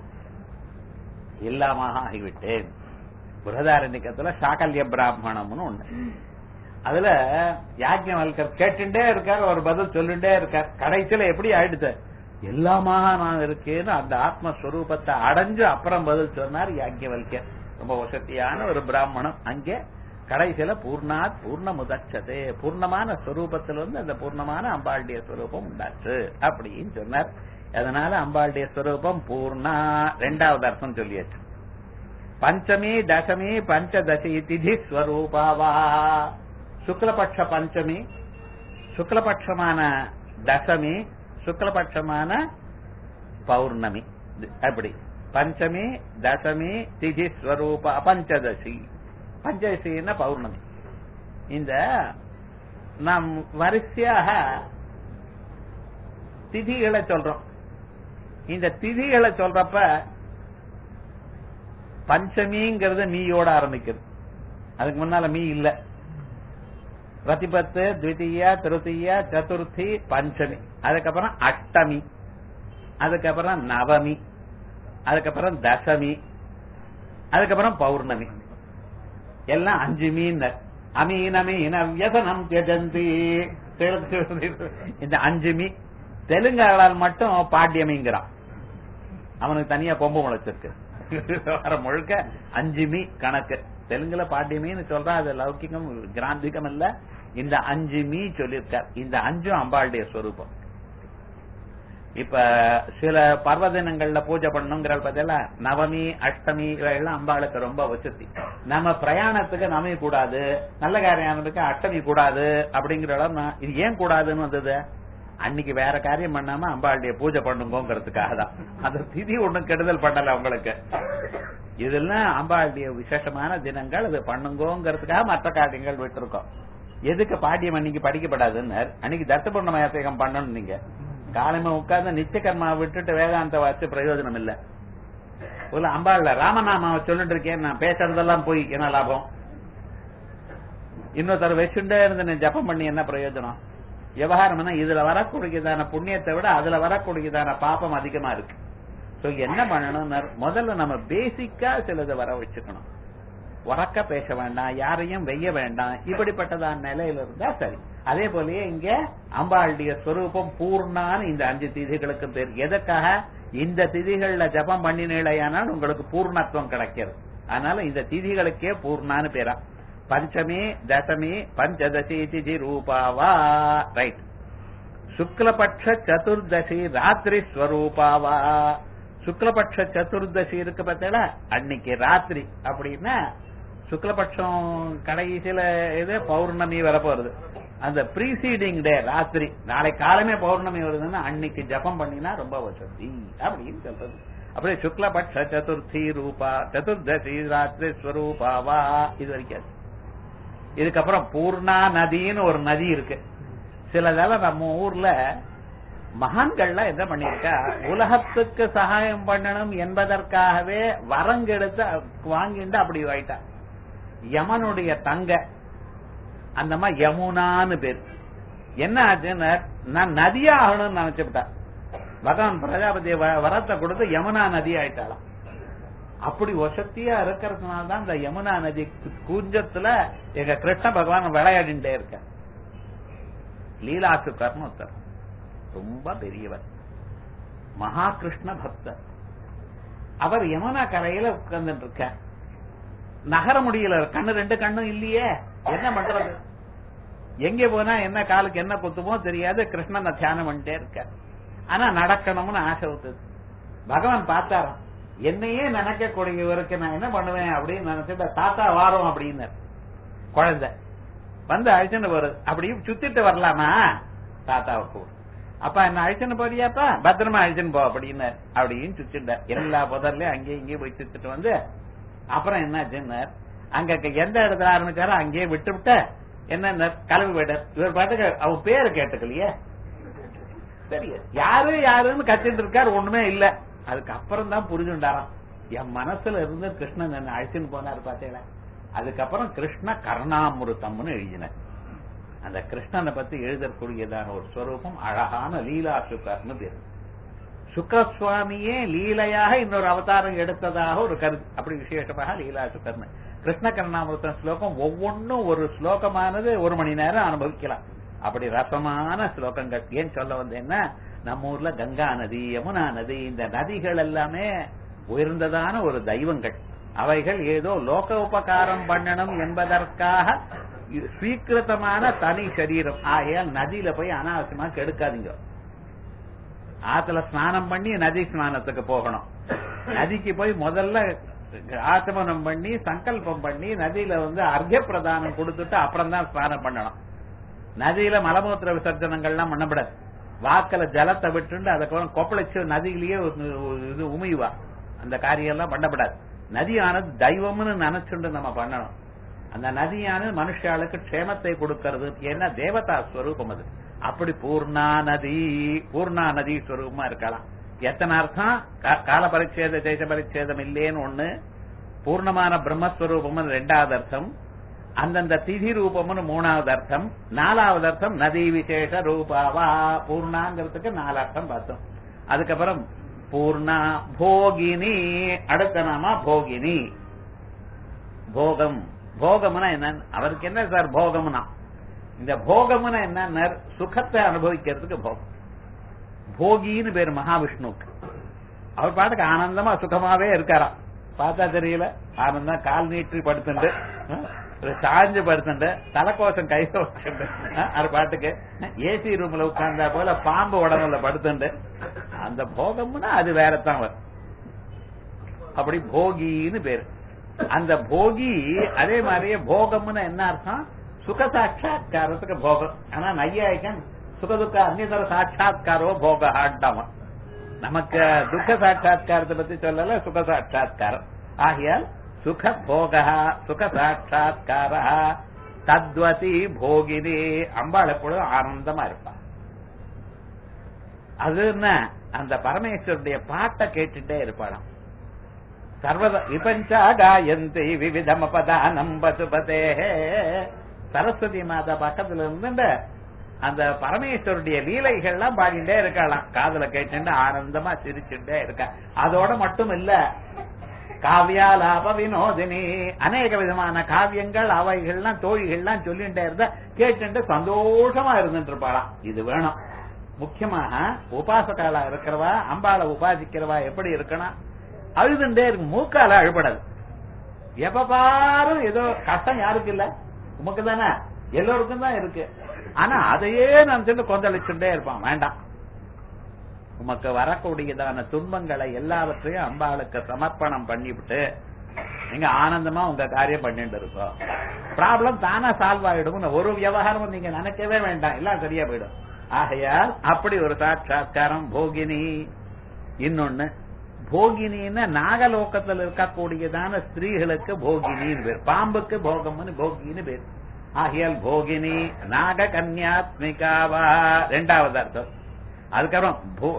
எல்லாமாக ஆகிவிட்டேன். பிரதாரண்யத்துல சாகல்ய பிராமணம்னு ஒண்ணு. அதுல யாஜ்ஞவல்கர் கேட்டுட்டே இருக்கார், ஒரு பதில் சொல்லிட்டே இருக்கார். கடைசியில எப்படி ஆயிடுச்சு? எல்லாமாக நான் இருக்கேன்னு அந்த ஆத்மஸ்வரூபத்தை அடைஞ்சு அப்புறம் பதில் சொன்னார் யாஜ்ஞவல்கர். ரொம்ப வசதியான ஒரு பிராமணம். அங்கே கடைசியில பூர்ணாத் பூர்ணமுதச்சதே பூர்ணமான ஸ்வரூபத்திலிருந்து அந்த பூர்ணமான அம்பாளுடைய ஸ்வரூபம் உண்டாச்சு அப்படின்னு சொன்னார். அதனால அம்பாளுடைய ஸ்வரூபம் பூர்ணா. 2வது அர்த்தம் சொல்லியாச்சு. பஞ்சமி தசமி பஞ்சதசி திதி ஸ்வரூபாவா. சுக்லபட்ச பஞ்சமி, சுக்லபட்சமான தசமி, சுக்லபட்சமான பௌர்ணமி. அப்படி பஞ்சமி தசமி திதி ஸ்வரூப பஞ்சதசி. பஞ்சதசின்னா பௌர்ணமி. இந்த நாம் வரிசையாக திதிகளை சொல்றோம். இந்த திதிகளை சொல்றப்ப பஞ்சமிங்கிறது மீயோட ஆரம்பிக்குது. அதுக்கு முன்னால மீ இல்ல. பிரதிபத்து, த்விதீயா, திருத்தீயா, சதுர்த்தி, பஞ்சமி, அதுக்கப்புறம் அஷ்டமி, அதுக்கப்புறம் நவமி, அதுக்கப்புறம் தசமி, அதுக்கப்புறம் பௌர்ணமி. எல்லாம் 5 மீன். அமீனமீன வியசனம் தியஜந்தி. இந்த 5 மீ. தெலுங்காளால் மட்டும் பாட்டியமிங்கிறான். அவனுக்கு தனியா கொம்பு முளைச்சிருக்கு. முழுக்க 5 மீ கணக்கு. தெலுங்குல பாட்டியமின்னு சொல்றா. அது லௌகிகம் கிராந்திகம் இல்ல. இந்த 5 மீ சொல்லியிருக்கார். இந்த 5 அம்பாளுடைய ஸ்வரூபம். இப்ப சில பர்வதினங்கள்ல பூஜை பண்ணணுங்கிற பதில நவமி அஷ்டமி இவைகள்லாம் அம்பாளுக்கு ரொம்ப வசதி. நம்ம பிரயாணத்துக்கு நவமி கூடாது, நல்ல காரியத்துக்கு அஷ்டமி கூடாது அப்படிங்கிற இடம். இது ஏன் கூடாதுன்னு வந்தது? அன்னைக்கு வேற காரியம் பண்ணாம அம்பாளுடைய பூஜை பண்ணுங்கிறதுக்காக தான். அந்த திதி ஒண்ணும் கெடுதல் பண்ணல உங்களுக்கு. இதெல்லாம் அம்பாளுடைய விசேஷமான தினங்கள். அது பண்ணுங்கிறதுக்காக மற்ற காரியங்கள் விட்டுருக்கோம். எதுக்கு பாட்டியம் அன்னைக்கு படிக்கப்படாதுன்னு? அன்னைக்கு தர்த்தபூர்ண அபிஷேகம் பண்ணணும். நீங்க காலமா உட்கார்ந்து நித்திய கர்மா விட்டுட்டு வேதாந்த வாசி பிரயோஜனம் இல்ல. ஒரு அம்பாள்ல ராமநாமாவை சொல்லிட்டு இருக்கேன், நான் பேசுறதெல்லாம் போய் என்ன லாபம்? இன்னொருத்தர் வச்சுட்டே இருந்து ஜபம் பண்ணி என்ன பிரயோஜனம்? விவகாரம் இதுல வரக்கூடியதான புண்ணியத்தை விட அதுல வரக்கூடியதான பாப்பம் அதிகமா இருக்கு. சோ என்ன பண்ணணும்? முதல்ல நம்ம பேசிக்கா சிலது வர வச்சுக்கணும். உறக்க பேச வேண்டாம், யாரையும் வெய்ய வேண்டாம், இப்படிப்பட்டதான நிலையில இருந்தா சரி. அதே போலயே இங்க அம்பாளுடைய ஸ்வரூபம் பூர்ணான்னு இந்த 5 திதிகளுக்கு பேர். எதற்காக? இந்த திதிகள்ல ஜபம் பண்ணினேலையானால் உங்களுக்கு பூர்ணத்துவம் கிடைக்கிறது. அதனால இந்த திதிகளுக்கே பூர்ணான்னு பேரா. பஞ்சமி தசமி பஞ்சதசி திதி ரூபாவா. ரைட். சுக்லபட்ச சதுர்தசி ராத்திரி ஸ்வரூபாவா. சுக்லபட்ச சதுர்தசி இருக்கு பார்த்தீங்களா, அன்னைக்கு ராத்திரி. அப்படின்னா சுக்லபட்சம் கடைசியில இது பௌர்ணமி வரப்போறது. அந்த ப்ரீசீடிங் டே ராத்திரி, நாளை காலமே பௌர்ணமி வருதுன்னா அன்னைக்கு ஜபம் பண்ணினா ரொம்ப வசதி அப்படின்னு சொல்றது. அப்படியே சுக்லபட்ச சதுர்த்தி ரூபா சதுர்தசி ராத்திரி ஸ்வரூபாவா. இது வரைக்கும். இதுக்கப்புறம் பூர்ணா நதின்னு ஒரு நதி இருக்கு. சிலதெல்லாம் நம்ம ஊர்ல மகான்கள்லாம் என்ன பண்ணிருக்கா, உலகத்துக்கு சகாயம் பண்ணணும் என்பதற்காகவே வரங்கெடுத்து வாங்கிட்டு அப்படி ஆயிட்டா. யமனுடைய தங்க அந்த மாதிரி யமுனான்னு பேர். என்ன ஆச்சுன்னு, நான் நதியா ஆகணும்னு நினைச்சுட்டா. பகவான் பிரஜாபதி வரத்தை கொடுத்து யமுனா நதி ஆயிட்டாலாம். அப்படி வசதியா இருக்கிறதுனால்தான் இந்த யமுனா நதி கூஞ்சத்துல எங்க கிருஷ்ண பகவான் விளையாடிட்டே இருக்க. லீலாசுக்கர்னு ஒருத்தர், ரொம்ப பெரியவர், மகா கிருஷ்ண பக்தர். அவர் யமுனா கரையில உட்கார்ந்துட்டு இருக்க. நகர முடியல, கண்ணு 2 கண்ணும் இல்லையே, என்ன பண்றது? எங்க போனா என்ன காலுக்கு என்ன குத்துமோ தெரியாது. கிருஷ்ணனை தியானம் பண்ணிட்டே இருக்க. ஆனா நடக்கணும்னு ஆசை ஊத்துது. பகவான் பார்த்தாராம், என்னையே நினைக்கக்கூடியவருக்கு நான் என்ன பண்ணுவேன் அப்படின்னு நினைச்சிட்டு, தாத்தா வாரம் அப்படின்னு குழந்தை வந்து அழிச்சுன்னு வருது. அப்படி சுத்திட்டு வரலாமா தாத்தாவுக்கு? அப்பா என்ன அழிச்சுன்னு போறியாப்பா, பத்திரமா அழிச்சுன்னு போ அப்படின்னு அப்படின்னு சுத்திட்ட. எல்லா புதர்லயும் அங்கேயும் இங்கேயும் போய் சுத்திட்டு வந்து அப்புறம் என்னாச்சுன்னு, அங்க எந்த இடத்துல ஆரம்பிச்சாரோ அங்கேயே விட்டு விட்ட. என்ன கிளம்பி போயிட்டார். இவர் பாட்டுக்கு அவ பேரு கேட்டுக்கலையே, சரி யாரு யாருன்னு கத்திட்டு இருக்காரு, ஒண்ணுமே இல்ல. அதுக்கப்புறம் தான் புரிஞ்சுட்டாராம், என் மனசுல இருந்து கிருஷ்ணன் என்ன அழிச்சுன்னு போனாரு பாத்தீங்களா. அதுக்கப்புறம் கிருஷ்ண கருணாமிருத்தம்னு எழுதினார். அந்த கிருஷ்ணனை பத்தி எழுதக்கூடியதான ஒரு ஸ்வரூபம் அழகான லீலா சுக்கர்னு பேரு. சுக்கரசுவாமியே லீலையாக இன்னொரு அவதாரம் எடுத்ததாக ஒரு கருத்து. அப்படி விசேஷமாக லீலா சுக்கர்னு கிருஷ்ண கருணாமிருத்தம் ஸ்லோகம் ஒவ்வொன்னும் ஒரு ஸ்லோகமானது 1 மணி நேரம் அனுபவிக்கலாம். அப்படி ரசமான ஸ்லோகங்கள். ஏன் சொல்ல வந்தேன்னா, நம்ம ஊர்ல கங்கா நதி, யமுனா நதி, இந்த நதிகள் எல்லாமே உயர்ந்ததான ஒரு தெய்வங்கள். அவைகள் ஏதோ லோக உபகாரம் பண்ணணும் என்பதற்காக ஸ்வீகிருத்தமான தனி சரீரம். ஆகையால் நதியில போய் அனாவசியமா கெடுக்காதீங்க. ஆத்துல ஸ்நானம் பண்ணி நதி ஸ்நானத்துக்கு போகணும். நதிக்கு போய் முதல்ல ஆச்சமனம் பண்ணி சங்கல்பம் பண்ணி நதியில அர்க்ய பிரதானம் கொடுத்துட்டு அப்புறம் தான் ஸ்நானம் பண்ணணும். நதியில மலமூத்திர விசர்ஜனங்கள்லாம் பண்ணப்படாது. வாக்கல ஜலத்தை விட்டு அதுக்கப்புறம் கொப்பளிச்சு நதியிலேயே இது உமிவா, அந்த காரியம் எல்லாம் பண்ணப்படாது. நதியானது தெய்வம்னு நினைச்சுட்டு நம்ம பண்ணணும். அந்த நதியானது மனுஷாளுக்கு க்ஷேமத்தை கொடுக்கிறது. ஏன்னா தேவதா ஸ்வரூபம் அது. அப்படி பூர்ணா நதி ஸ்வரூபமா இருக்கலாம். எத்தனை அர்த்தம்? கால பரிச்சேத தேச பரிச்சேதம் இல்லேன்னு ஒண்ணு, பூர்ணமான பிரம்மஸ்வரூபம் 2வது அர்த்தம், அந்தந்த திதி ரூபம்னு 3வது அர்த்தம், 4வது அர்த்தம் நதி விசேஷ ரூபாவா. பூர்ணாங்கிறதுக்கு 4 அர்த்தம் பார்த்தோம். அதுக்கப்புறம் பூர்ணா போகினி, அடுத்த நாமா போகினி. போகம், போகம்னா என்ன? அவருக்கு என்ன சார் போகம்னா? இந்த போகம்னா என்ன? சுகத்தை அனுபவிக்கிறதுக்கு போகம். போகின்னு பேர் மகாவிஷ்ணுக்கு. அவர் பாட்டுக்கு ஆனந்தமா சுகமாவே இருக்காராம். பார்த்தா தெரியல, ஆனந்தம். கால் நீட்டி படுத்துண்டு, சாஞ்சு படுத்துண்டு, தலைக்கோசம் கையில வச்சுண்டு, அது பாட்டுக்கு ஏசி ரூம்ல உட்கார்ந்தா போல பாம்பு உடம்புல படுத்துண்டு, அந்த போகம்னா அது வேறத்தான் வரும். அப்படி போகின்னு பேரு. அந்த போகி அதே மாதிரியே போகம்னு என்ன அர்த்தம்? சுக சாட்சா்காரத்துக்கு போகம். ஆனா நையாயிக்கன் சுகதுக்க அந்நியதர சாட்சா்காரோ போக ஆட்டாம. நமக்கு துக்க சாட்சா்காரத்தை பத்தி சொல்லல, சுக சாட்சா்காரம். ஆகையால் சுக போக சுக சாட்சா்கார தத்வதி போகினி. அம்பாள் எப்பொழுதும் ஆனந்தமா இருப்பா. அது என்ன, அந்த பரமேஸ்வருடைய பாட்டை கேட்டுட்டே இருப்பாளாம். சர்வத விபஞ்சா காயந்தி விவிதமபதானம் பசுபதே. சரஸ்வதி மாதா பக்கத்துல இருந்து அந்த பரமேஸ்வருடைய லீலைகள்லாம் பாடிட்டே இருக்கலாம், காதுல கேட்டு ஆனந்தமா சிரிச்சுட்டே இருக்க. அதோட மட்டும் இல்ல, காவியாலாப வினோதினி, அநேக விதமான காவியங்கள் அவைகள்லாம் தோழிகள்லாம் சொல்லிட்டே இருந்தா கேட்டு சந்தோஷமா இருந்துட்டு இருப்பாளாம். இது வேணும். முக்கியமாக உபாசகாலா இருக்கிறவா, அம்பாளை உபாசிக்கிறவா எப்படி இருக்கணும்? அழுதுண்டே இருக்கு, மூக்கால அழுபடாது. எப்ப பாரும் ஏதோ கஷ்டம் யாருக்கு இல்ல, உமக்கு தானே, எல்லோருக்கும் தான் இருக்கு. ஆனா அதையே நான் சொல்லி கொந்தளிச்சுட்டே இருப்பான். வேண்டாம், உமக்கு வரக்கூடியதான துன்பங்களை எல்லாவற்றையும் அம்பாளுக்கு சமர்ப்பணம் பண்ணிவிட்டு நீங்க ஆனந்தமா உங்க காரியம் பண்ணிட்டு இருக்கோம். ப்ராப்ளம் தானா சால்வ் ஆயிடும். ஒரு விவகாரம் நீங்க நினைக்கவே வேண்டாம், எல்லாம் சரியா போயிடும். ஆகையால் அப்படி ஒரு சாட்சாத்காரம் போகினி. இன்னொன்னு போகினின்னு நாகலோகத்தில் இருக்கக்கூடியதான ஸ்திரீகளுக்கு போகினின்னு பேர், பாம்புக்கு போகம்னு போகின்னு பேர். ஆகையால் போகினி நாக கன்யாத்மிகாவா இரண்டாவது அர்த்தம். அதுக்கப்புறம்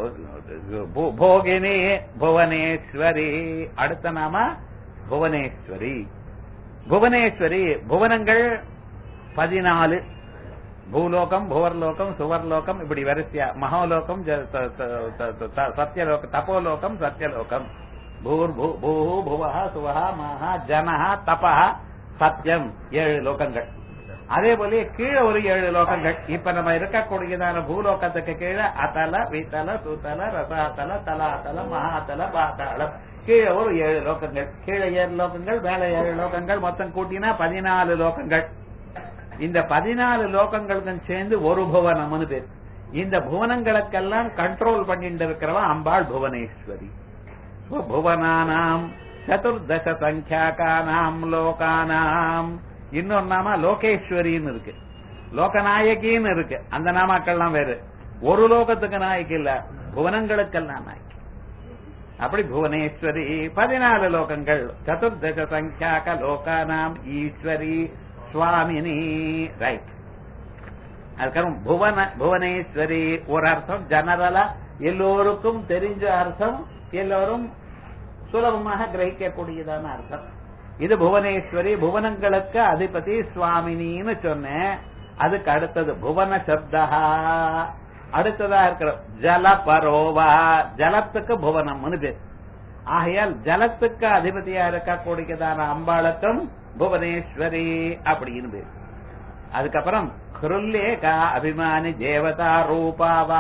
போகினி புவனேஸ்வரி, அடுத்த நாம புவனேஸ்வரி. புவனேஸ்வரி புவனங்கள் 14, பூலோகம், புவர்லோகம், சுவர்லோகம், இப்படி வரிசையா. மகாலோகம், சத்தியலோகம், தபோலோகம், சத்தியலோகம். புவஹ சுவஹ மஹா ஜனஹ தபஹ சத்தியம், 7 லோகங்கள். அதே போல கீழே ஒரு 7 லோகங்கள். இப்ப நம்ம இருக்கக்கூடியதான பூலோகத்துக்கு கீழே அதல, வித்தல, சுத்தல, ரசாத்தல, தலாத்தல, மகாத்தல, பாத்தாளம், கீழே ஒரு 7 லோகங்கள். கீழே 7 லோகங்கள், மேல 7 லோகங்கள், மொத்தம் கூட்டினா 14 லோகங்கள். இந்த 14 லோகங்களுக்கும் சேர்ந்து ஒரு புவனம்னு பேர். இந்த புவனங்களுக்கெல்லாம் கண்ட்ரோல் பண்ணிட்டு இருக்கிறவா அம்பாள் புவனேஸ்வரி. புவனானாம் சதுர்தச சங்கியாகானாம் லோகானாம். இன்னொரு நாம லோகேஸ்வரின்னு இருக்கு, லோகநாயகின்னு இருக்கு. அந்த நாமாக்கள்லாம் வேறு. ஒரு லோகத்துக்கு நாயகி இல்ல, புவனங்களுக்கெல்லாம் நாயகி. அப்படி புவனேஸ்வரி 14 லோகங்கள். சதுர்தச சங்கியாக லோகானாம் ஈஸ்வரி சுவாமினி. ரைட். அதுக்கப்புறம் புவனேஸ்வரி ஒரு அர்த்தம் ஜெனரலா எல்லோருக்கும் தெரிஞ்ச அர்த்தம், எல்லோரும் சுலபமாக கிரகிக்கக்கூடியதான அர்த்தம். இது புவனேஸ்வரி, புவனங்களுக்கு அதிபதி சுவாமினின்னு சொன்னேன். அதுக்கு அடுத்தது புவன சப்தா. அடுத்ததா இருக்கிற ஜலபரோவா, ஜலத்துக்கு புவனம்னு பேர். ஆகையால் ஜலத்துக்கு அதிபதியா இருக்கக்கூடியதான அம்பாளுக்கும் புவனேஸ்வரி அப்படின்னு பேர். அதுக்கப்புறம் கிருல்லேகா அபிமானி தேவதா ரூபாவா.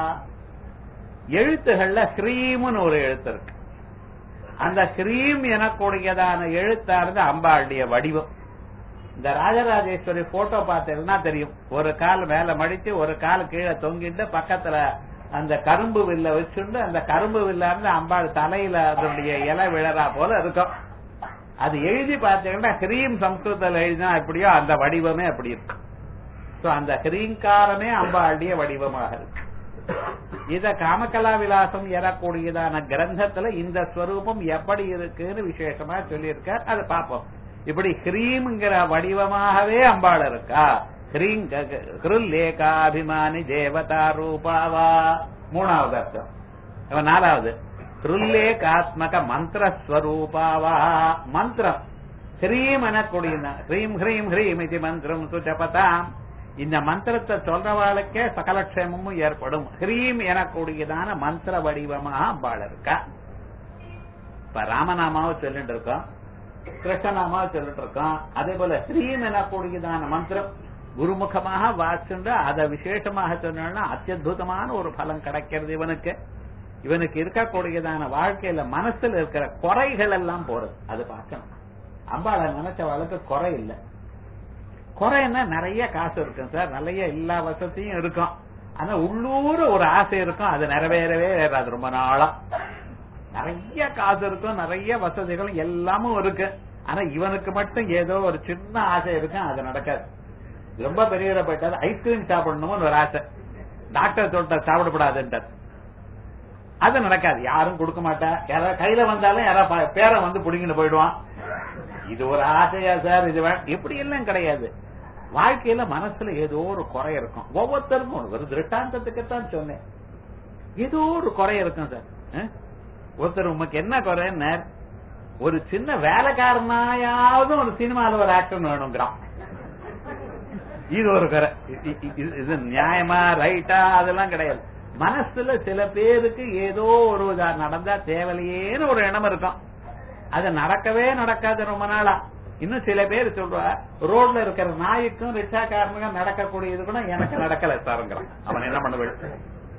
எழுத்துகள்ல ஸ்ரீம்னு ஒரு எழுத்து இருக்கு. அந்த ஸ்ரீம் எனக்கூடியதான எழுத்தானது அம்பாளுடைய வடிவம். இந்த ராஜராஜேஸ்வரி போட்டோ பார்த்தீங்கன்னா தெரியும், ஒரு கால் மேல மடிச்சு ஒரு கால் கீழே தொங்கிட்டு பக்கத்துல அந்த கரும்பு வில்ல வச்சுண்டு அந்த கரும்பு வில்ல இருந்து அம்பாள் தலையில அதனுடைய இலை விழறா போல இருக்கும். அது எழுதி பார்த்தீங்கன்னா ஹ்ரீம் சம்ஸ்கிருதத்தில் எழுதினா எப்படியோ அந்த வடிவமே அப்படி இருக்கு. அந்த ஹ்ரீங்காரமே அம்பாளுடைய வடிவமாக இருக்கு. இத காமகலா விலாசம் ஏறக்கூடியதான கிரந்தத்துல இந்த ஸ்வரூபம் எப்படி இருக்குன்னு விசேஷமா சொல்லியிருக்கார். அதை பார்ப்போம். இப்படி ஹ்ரீம்ங்கிற வடிவமாகவே அம்பாள் இருக்கா. ஹ்ருல்லேகாபிமானி தேவதா ரூபாவா மூணாவது அர்த்தம். 4வது ஹ்ருல்லேகாத்மக மந்திரஸ்வரூபாவா. மந்திரம் ஹ்ரீம் எனக்கூடிய ஹ்ரீம் ஹ்ரீம் ஹ்ரீம் இது மந்திரம் சுஜபதாம். இந்த மந்திரத்தை சொல்றவாளுக்கே சகலக்ஷேமமும் ஏற்படும். ஹ்ரீம் எனக்கூடியதான மந்திர வடிவமாக அம்பாள் இருக்கா. இப்ப ராமநாமாவை சொல்லிட்டு இருக்கோம், கிருஷ்ணநாமாவை சொல்லிட்டு இருக்கோம். அதே போல ஹ்ரீம் எனக்கூடியதான மந்திரம் குருமுகமாக வாச்சுண்டு அதை விசேஷமாக சொன்னா அத்தியுதமான ஒரு பலம் கிடைக்கிறது இவனுக்கு. இவனுக்கு இருக்கக்கூடியதான வாழ்க்கையில மனசுல இருக்கிற குறைகள் எல்லாம் போறது. அது பார்க்கணும். அம்பாளை நினைச்சவாளுக்கு குறை இல்லை. குறைன்னா நிறைய காசு இருக்கும் சார், நிறைய எல்லா வசதியும் இருக்கும். ஆனா உள்ளூர் ஒரு ஆசை இருக்கும், அது நிறைவேறவே அது ரொம்ப நாளா. நிறைய காசு இருக்கும், நிறைய வசதிகளும் எல்லாமும் இருக்கு. ஆனா இவனுக்கு மட்டும் ஏதோ ஒரு சின்ன ஆசை இருக்கும், அது நடக்காது. ரொம்ப பெரியவரை போயிட்டாரு, ஐஸ்கிரீம் சாப்பிடணும்னு ஒரு ஆசை. டாக்டர் சொல்லிட்டார் சாப்பிடப்படாதுன்றார், அது நடக்காது. யாரும் கொடுக்க மாட்டா. யாராவது கையில வந்தாலும் யாராவது பேரை வந்து புடிங்கிட்டு போயிடுவான். இது ஒரு ஆசையா சார், இது இப்படி எல்லாம் கிடையாது. வாழ்க்கையில மனசுல ஏதோ ஒரு குறை இருக்கும். ஒவ்வொருத்தருக்கும் ஒரு திருஷ்டாந்தத்துக்குத்தான் சொன்னேன், ஏதோ ஒரு குறை இருக்கும் சார். ஒருத்தர் உமக்கு என்ன குறைன்னு ஒரு சின்ன வேலைக்காரனாயாவது ஒரு சினிமாவில் ஒரு ஆக்டர் வேணுங்கிறான். இது ஒரு இது நியாயமா ரைட்டா அதெல்லாம் கிடையாது. மனசுல சில பேருக்கு ஏதோ ஒரு நடந்தா தேவையில்லையேன்னு ஒரு எண்ணம் இருக்கும். அது நடக்கவே நடக்காது ரொம்ப நாளா. இன்னும் சில பேர் சொல்றா ரோட்ல இருக்கிற நாய்க்கும் ரிக்ஷாக்காரனுக்கும் நடக்கக்கூடியது கூட எனக்கு நடக்கல சாருங்கிறான். அவன் என்ன பண்ணுவேன்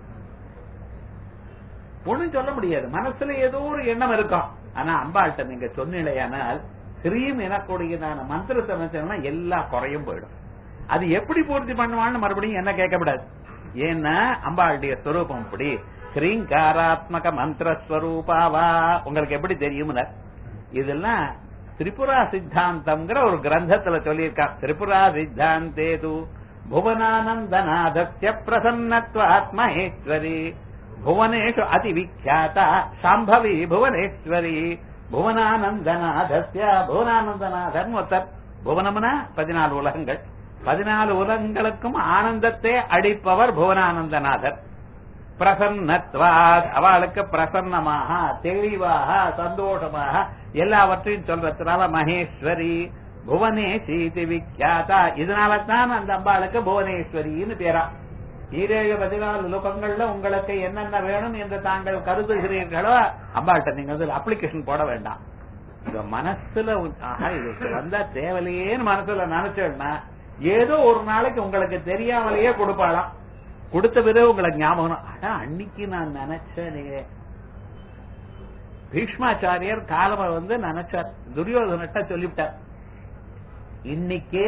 ஒண்ணும் சொல்ல முடியாது. மனசுல ஏதோ ஒரு எண்ணம் இருக்கும். ஆனா அம்பாள்கிட்ட நீங்க சொன்னீங்களேயானால் கிரீம் எனக்கூடியதான மந்திரத்தை வச்சோம்னா எல்லா குறையும் போயிடும். அது எப்படி பூர்த்தி பண்ணுவான்னு மறுபடியும் என்ன கேட்கக்கூடாது. ஏன்னா அம்பாளுடைய ஸ்வரூபம் இப்படி கிரீங்காராத்மக மந்திரஸ்வரூபாவா. உங்களுக்கு எப்படி தெரியும்? இதெல்லாம் திரிபுரா சித்தாந்தம்ங்கிற ஒரு கிரந்தத்துல சொல்லியிருக்கா. திரிபுரா சித்தாந்தேது புவனானந்தநாதஸ்ய பிரசன்னத்வாத்மஹேஸ்வரி புவனேஷு அதிவிக்யாதா சாம்பவி புவனேஸ்வரி புவனானந்தநாதஸ்ய. புவனானந்தநாதன் ஒருத்தர். புவனம்னா 14 உலகங்கள். 14 உலகங்களுக்கும் ஆனந்தத்தை அடிப்பவர் புவனானந்தநாதர். பிரசன்னத்வாத் அவளுக்கு பிரசன்னமாக தெளிவாக சந்தோஷமாக எல்லாவற்றையும் சொல்றதுனால மகேஸ்வரி புவனேஷி விக்யாதா. இதனாலதான் அந்த அம்பாளுக்கு புவனேஸ்வரின்னு பேரா. 14 லோகங்கள்ல உங்களுக்கு என்னென்ன வேணும் என்று தாங்கள் கருதுகிறீர்களோ அம்பாள்கிட்ட நீங்க அப்ளிகேஷன் போட வேண்டாம். இந்த மனசுல இது வந்தா தேவையில்லையேன்னு மனசுல நினைச்சோம்னா ஏதோ ஒரு நாளைக்கு உங்களுக்கு தெரியாமலேயே கொடுப்பாளாம். கொடுத்த பிறகு உங்களுக்கு ஞாபகம் அன்னைக்கு நான் நினைச்சேனே. பீஷ்மாச்சாரியர் காலம நினைச்சார். துரியோதனட்ட சொல்லிவிட்டார் இன்னைக்கு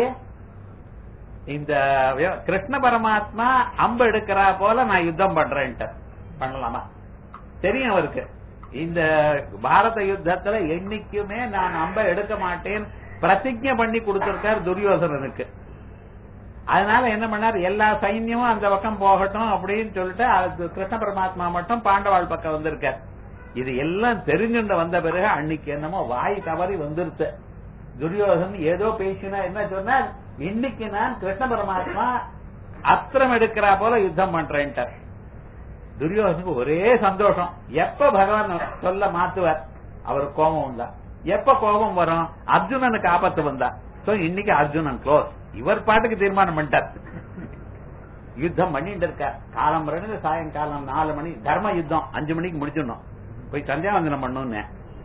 இந்த கிருஷ்ண பரமாத்மா அம்பு எடுக்கிறா போல நான் யுத்தம் பண்றேன்ட்டு. பண்ணலாமா? தெரியும் அவருக்கு. இந்த பாரத யுத்தத்துல என்னைக்குமே நான் அம்பை எடுக்க மாட்டேன் பிரதிஜை பண்ணி கொடுத்திருக்கார் துரியோதனனுக்கு. அதனால என்ன பண்ணார், எல்லா சைன்யமும் அந்த பக்கம் போகட்டும் அப்படின்னு சொல்லிட்டு கிருஷ்ண பரமாத்மா மட்டும் பாண்டவாள் பக்கம் வந்திருக்கார். இது எல்லாம் தெரிஞ்சுட்டு வந்த பிறகு அன்னைக்கு என்னமோ வாய் தவறி வந்துருச்சு. துரியோதன் ஏதோ பேசினா என்ன சொன்னார், இன்னைக்கு நான் கிருஷ்ண பரமாத்மா அஸ்திரம் எடுக்கிறா போல யுத்தம் பண்றேன்ட்டார். துரியோதனுக்கு ஒரே சந்தோஷம். எப்ப பகவான் சொல்ல மாத்துவார் அவருக்கு கோபம் வந்தா, எப்ப கோபம் வரும் அர்ஜுனனுக்கு ஆபத்து வந்தா. இன்னைக்கு அர்ஜுனன் க்ளோஸ். இவர் பாட்டுக்கு தீர்மானம் பண்ணிட்டார். யுத்தம் பண்ணிட்டு இருக்கார். காலம் ரெண்டு சாயங்காலம் 4 மணி தர்ம யுத்தம் 5 மணிக்கு முடிச்சிடணும். போய் சந்தியாவந்தனம் பண்ணணும்.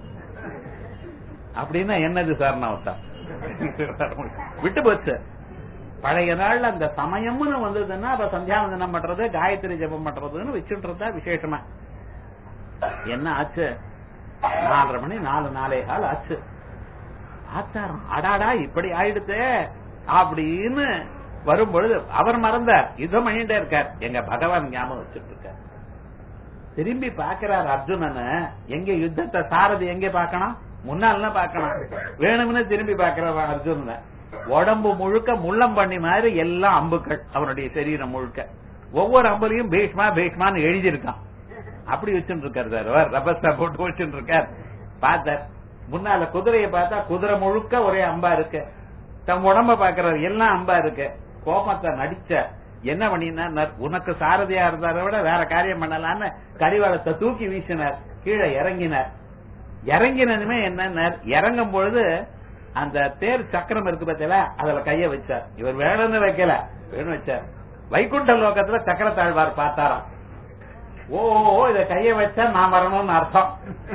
அப்படின்னா என்னது சார்? நான் விட்டு போச்சு. பழைய நாள் அந்த சமயம்னு வந்ததுன்னா அப்ப சந்தியாவந்தனம் பண்றது காயத்ரி ஜபம் பண்றதுன்னு வச்சுட்டு இருந்தா விசேஷமா. என்ன ஆச்சு? 4:30 மணி 4:45 ஆச்சு. பார்த்தாராம், அடாடா இப்படி ஆயிடுச்சு அப்படின்னு வரும்பொழுது அவர் மறந்தார். யுத்தம் பண்ணிட்டே இருக்கார். எங்க பகவான் ஞாபகம் வச்சுட்டு இருக்கார். திரும்பி பாக்கிறார் அர்ஜுனன். எங்க யுத்தத்தை சாரதி எங்க பாக்கணும்? முன்னால பாக்கணும். வேணும்னு திரும்பி பாக்கிறார் அர்ஜுனன். உடம்பு முழுக்க முள்ளம் பண்ணி மாதிரி எல்லாம் அம்புக்கள். அவனுடைய சரீரம் முழுக்க ஒவ்வொரு அம்புலையும் பீஷ்மா பீஷ்மான்னு எழுதியிருக்கான். அப்படி வச்சுட்டு இருக்காரு சார். அவர் ரபஸ்தா போட்டு வச்சுட்டு இருக்கார். பார்த்தார் முன்னால குதிரையை பார்த்தா குதிரை முழுக்க ஒரே அம்பா இருக்கு. தம் உடம்ப பாக்குறாரு எல்லாம் அம்பா இருக்கு. கோபத்தை நடிச்ச என்ன பண்ணினா, உனக்கு சாரதியா இருந்தார விட வேற காரியம் பண்ணலான்னு கரிவாளத்தை தூக்கி வீசினார். கீழே இறங்கினார். இறங்கினதுமே என்ன, இறங்கும் பொழுது அந்த தேர் சக்கரம் இருக்கு பார்த்தீங்களா, அதுல கைய வச்சார். இவர் வேணும்னு வைக்கல, வேணும் வச்சார். வைகுண்ட லோகத்துல சக்கரத்தாழ்வார் பார்த்தாராம். ஓ இத கைய வச்சா நான் வரணும்னு அர்த்தம்.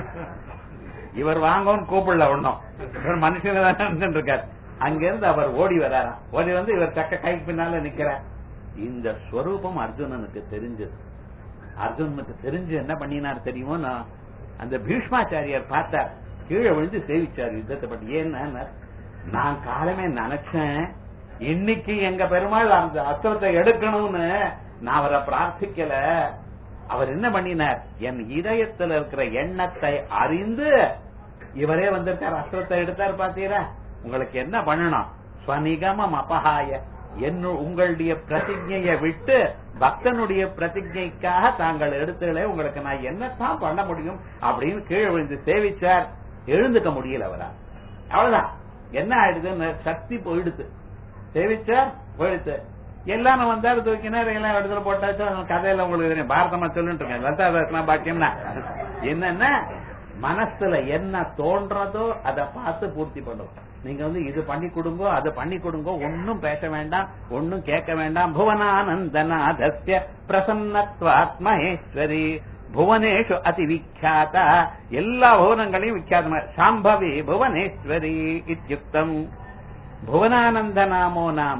இவர் வாங்கன்னு கூப்பிடல ஒண்ணும். இவர் மனுஷன் இருக்கார். அங்கிருந்து அவர் ஓடி வராராம். ஓடி வந்து இவர் சக்க கைக்கு பின்னால நிக்கிறார். இந்த ஸ்வரூபம் அர்ஜுனனுக்கு தெரிஞ்சது. அர்ஜுனனுக்கு தெரிஞ்சு என்ன பண்ணினார் தெரியுமோ, அந்த பீஷ்மாச்சாரியார் பார்த்தார். கீழே விழுந்து சேவிச்சார் யுத்தத்தை பற்றி. ஏன்னா, நான் காலமே நினைச்சேன் இன்னைக்கு எங்க பெருமாள் அந்த அஸ்திரத்தை எடுக்கணும்னு நான் அவரை பிரார்த்திக்கல. அவர் என்ன பண்ணினார், என் இதயத்தில் இருக்கிற எண்ணத்தை அறிந்து இவரே வந்திருக்கார், அஸ்திரத்தை எடுத்தார். பாத்தீரா? உங்களுக்கு என்ன பண்ணணும், ஸ்வநிகமம் அபகாய, உங்களுடைய பிரதிஜையை விட்டு பக்தனுடைய பிரதிஜைக்காக தாங்கள் எடுத்துகளே, உங்களுக்கு நான் என்னத்தான் பண்ண முடியும் அப்படின்னு கீழே விழுந்து சேவிச்சார். எழுந்துக்க முடியல அவரா. அவ்வளவுதான். என்ன ஆயிடுது, சக்தி போயிடுது. சேவிச்சார் போயிடுச்சு. எல்லாரும் வந்தாரு, தூக்கினார், எல்லாம் இடத்துல போட்டாச்சு. கதையில உங்களுக்கு பாரதமா சொல்லிட்டு இருக்கேன். லதா பாக்கியம்னா என்னன்னா, மனசுல என்ன தோன்றதோ அதை பார்த்து பூர்த்தி பண்ணுவோம். நீங்க இது பண்ணி கொடுங்கோ அதை பண்ணி கொடுங்கோ ஒன்னும் பேச வேண்டாம், ஒன்னும் கேட்க வேண்டாம். புவனானந்தநாதஸ்ய பிரசன்னத்வாத் மகேஸ்வரி புவனேஷு அதி விக்யாத, எல்லா புவனங்களையும் விக்யாதமா சாம்பவி புவனேஸ்வரி இத்யுக்தம். புவனானந்த நாமோ நாம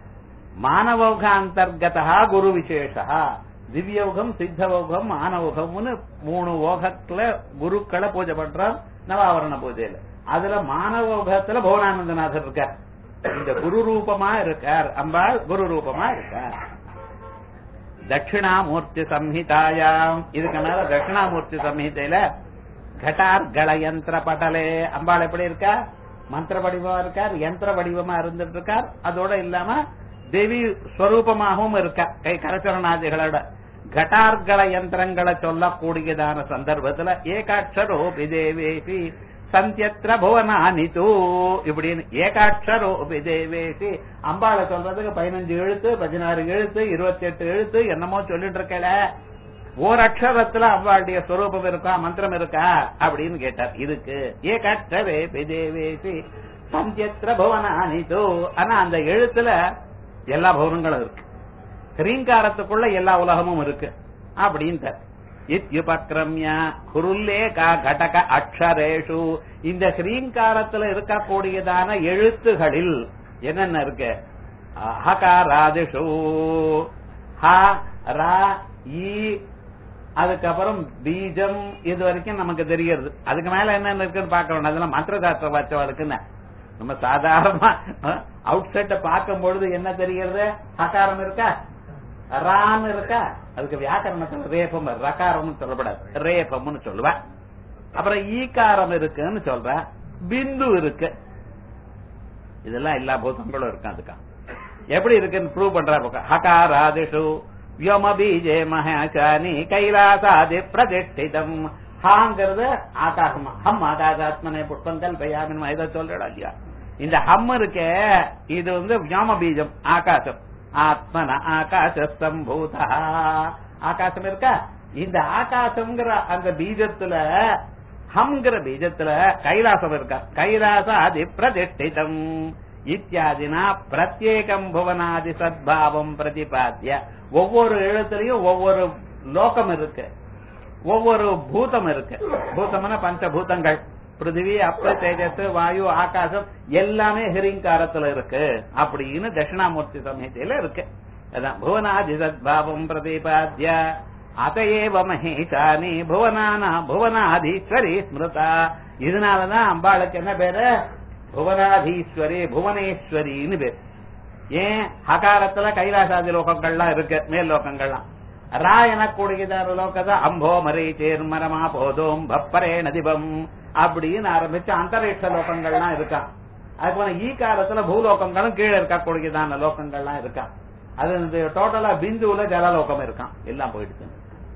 மானவோகாந்தர்கதா குரு விசேஷா. திவ்யௌகம், சித்தௌகம், மானவோகம்னு 3 ஓகத்துல குருக்களை பூஜை பண்றோம் நவாவரண பூஜையில. அதுல மானவோகத்துல புவனானந்தநாதர் இருக்கார், இந்த குரு ரூபமா இருக்கார், அம்பாள் குரு ரூபமா இருக்கார். தட்சிணாமூர்த்தி சம்ஹிதாயாம், இதுக்கு மேல தட்சிணாமூர்த்தி சம்ஹிதையில கட்டார்கல யந்திர பட்டலே அம்பாள் எப்படி இருக்கா, மந்திர வடிவமா இருக்கார், யந்திர வடிவமா இருந்துட்டு இருக்கார். அதோட இல்லாம தேவி ஸ்வரூபமாகவும் இருக்கா, கை கரச்சரணாதிகளோட. கட்டார்கல யந்திரங்களை சொல்லக்கூடியதான சந்தர்ப்பத்துல ஏகாட்சரோபி தேவேசி சந்தியத்ர புவனானிது இப்படின்னு ஏகாட்சரோபி தேவேசி அம்பாளை சொல்றதுக்கு 15 எழுத்து, 16 எழுத்து, 28 எழுத்து என்னமோ சொல்லிட்டு இருக்கல. ஓர் அக்ஷரத்துல அம்பாளுடைய ஸ்வரூபம் இருக்கா, மந்திரம் இருக்கா அப்படின்னு கேட்டார். இதுக்கு ஏகாட்சரோபி தேவேசி சந்தியத்ர புவனானிது. ஆனா அந்த எழுத்துல எல்லா புவனங்களும் இருக்கு, ஹ்ரீங்காரத்துக்குள்ள எல்லா உலகமும் இருக்கு அப்படின்னு. இத்யுபக்ரம்ய குருல்லேகா கடக அக்ஷரேஷு, இந்த ஹ்ரீங்காரத்துல இருக்கக்கூடியதான எழுத்துகளில் என்னென்ன இருக்கு, ஹகாராதிஷு ஹ ரா இ, அதுக்கப்புறம் பீஜம், இது வரைக்கும் நமக்கு தெரிகிறது. அதுக்கு மேல என்னென்ன இருக்குன்னு பார்க்க வேண்டாம், அதெல்லாம் மந்திர சாஸ்திர வாச்சவாளுக்குன்னு. நம்ம சாதாரணமா அவுட் சைட்ட பார்க்கும் பொழுது என்ன தெரிகிறது, ஹகாரம் இருக்கா, ரான் இருக்கா, அதுக்கு வியாக்கரணத்துல ரேபம் ரகாரம் சொல்லப்படாது, ரேபம்னு சொல்லுவேன். அப்புறம் ஈகாரம் இருக்குன்னு சொல்ற, பிந்து இருக்கு, இதெல்லாம் எல்லா பூதங்களும் இருக்கு. அதுக்கா எப்படி இருக்குன்னு ப்ரூவ் பண்ற. ஹகாராதிஷு வ்யோம பீஜே மகாசானி கைலாசாதி பிரதிஷ்டிதம். ஹாங்கிறது ஆகாசமா, ஹம் ஆகாசாத்மனே புஷ்பங்கள் பையாமின் இதை சொல்றா இல்லையா. இந்த ஹம் இருக்க இது வியோம பீஜம் ஆகாசம். ஆத்மன ஆகாசம்பூதா, ஆகாசம் இருக்கா, இந்த ஆகாசம்ங்கிற அந்த பீஜத்துல ஹம்ங்கிற பீஜத்துல கைலாசம் இருக்கா. கைலாச அதி பிரதிஷ்டிதம் இத்தியாதினா பிரத்யேகம் புவனாதி சத்பாவம் பிரதிபாத்திய. ஒவ்வொரு எழுத்துலயும் ஒவ்வொரு லோகம் இருக்கு, ஒவ்வொரு பூதம் இருக்கு. பூதம்னா பஞ்சபூதங்கள், பிருத்திவி, அப்பு, தேஜஸ், வாயு, ஆகாசம் எல்லாமே ஹிரிங்காரத்துல இருக்கு அப்படின்னு தட்சிணாமூர்த்தி சமயத்தில இருக்கு. அதான் புவனாதி சத்பாவம் பிரதிபாத்திய அதையேவ மகேசானி புவனானா புவனாதீஸ்வரி ஸ்மிருதா. இதனாலதான் அம்பாளுக்கு என்ன பேரு, புவனாதீஸ்வரி புவனேஸ்வரின்னு பேரு. ஏன், ஹகாரத்துல கைலாசாதி லோகங்கள்லாம் இருக்கு, மேல் லோகங்கள்லாம். ரா எனக்கூடியதான லோகதா அம்போ மரே சேர்மரமா போதோம் பப்பரே நதிபம் அப்படின்னு ஆரம்பிச்சு அந்தரிக்ஷ லோகங்கள்லாம் இருக்கா. அதுபோல ஈகாரத்துல பூலோகங்களும் கீழே இருக்கக்கூடியதான லோகங்கள்லாம் இருக்கா. அது டோட்டலா பிந்துல ஜலலோகம் இருக்கான், எல்லாம் போயிடுச்சு.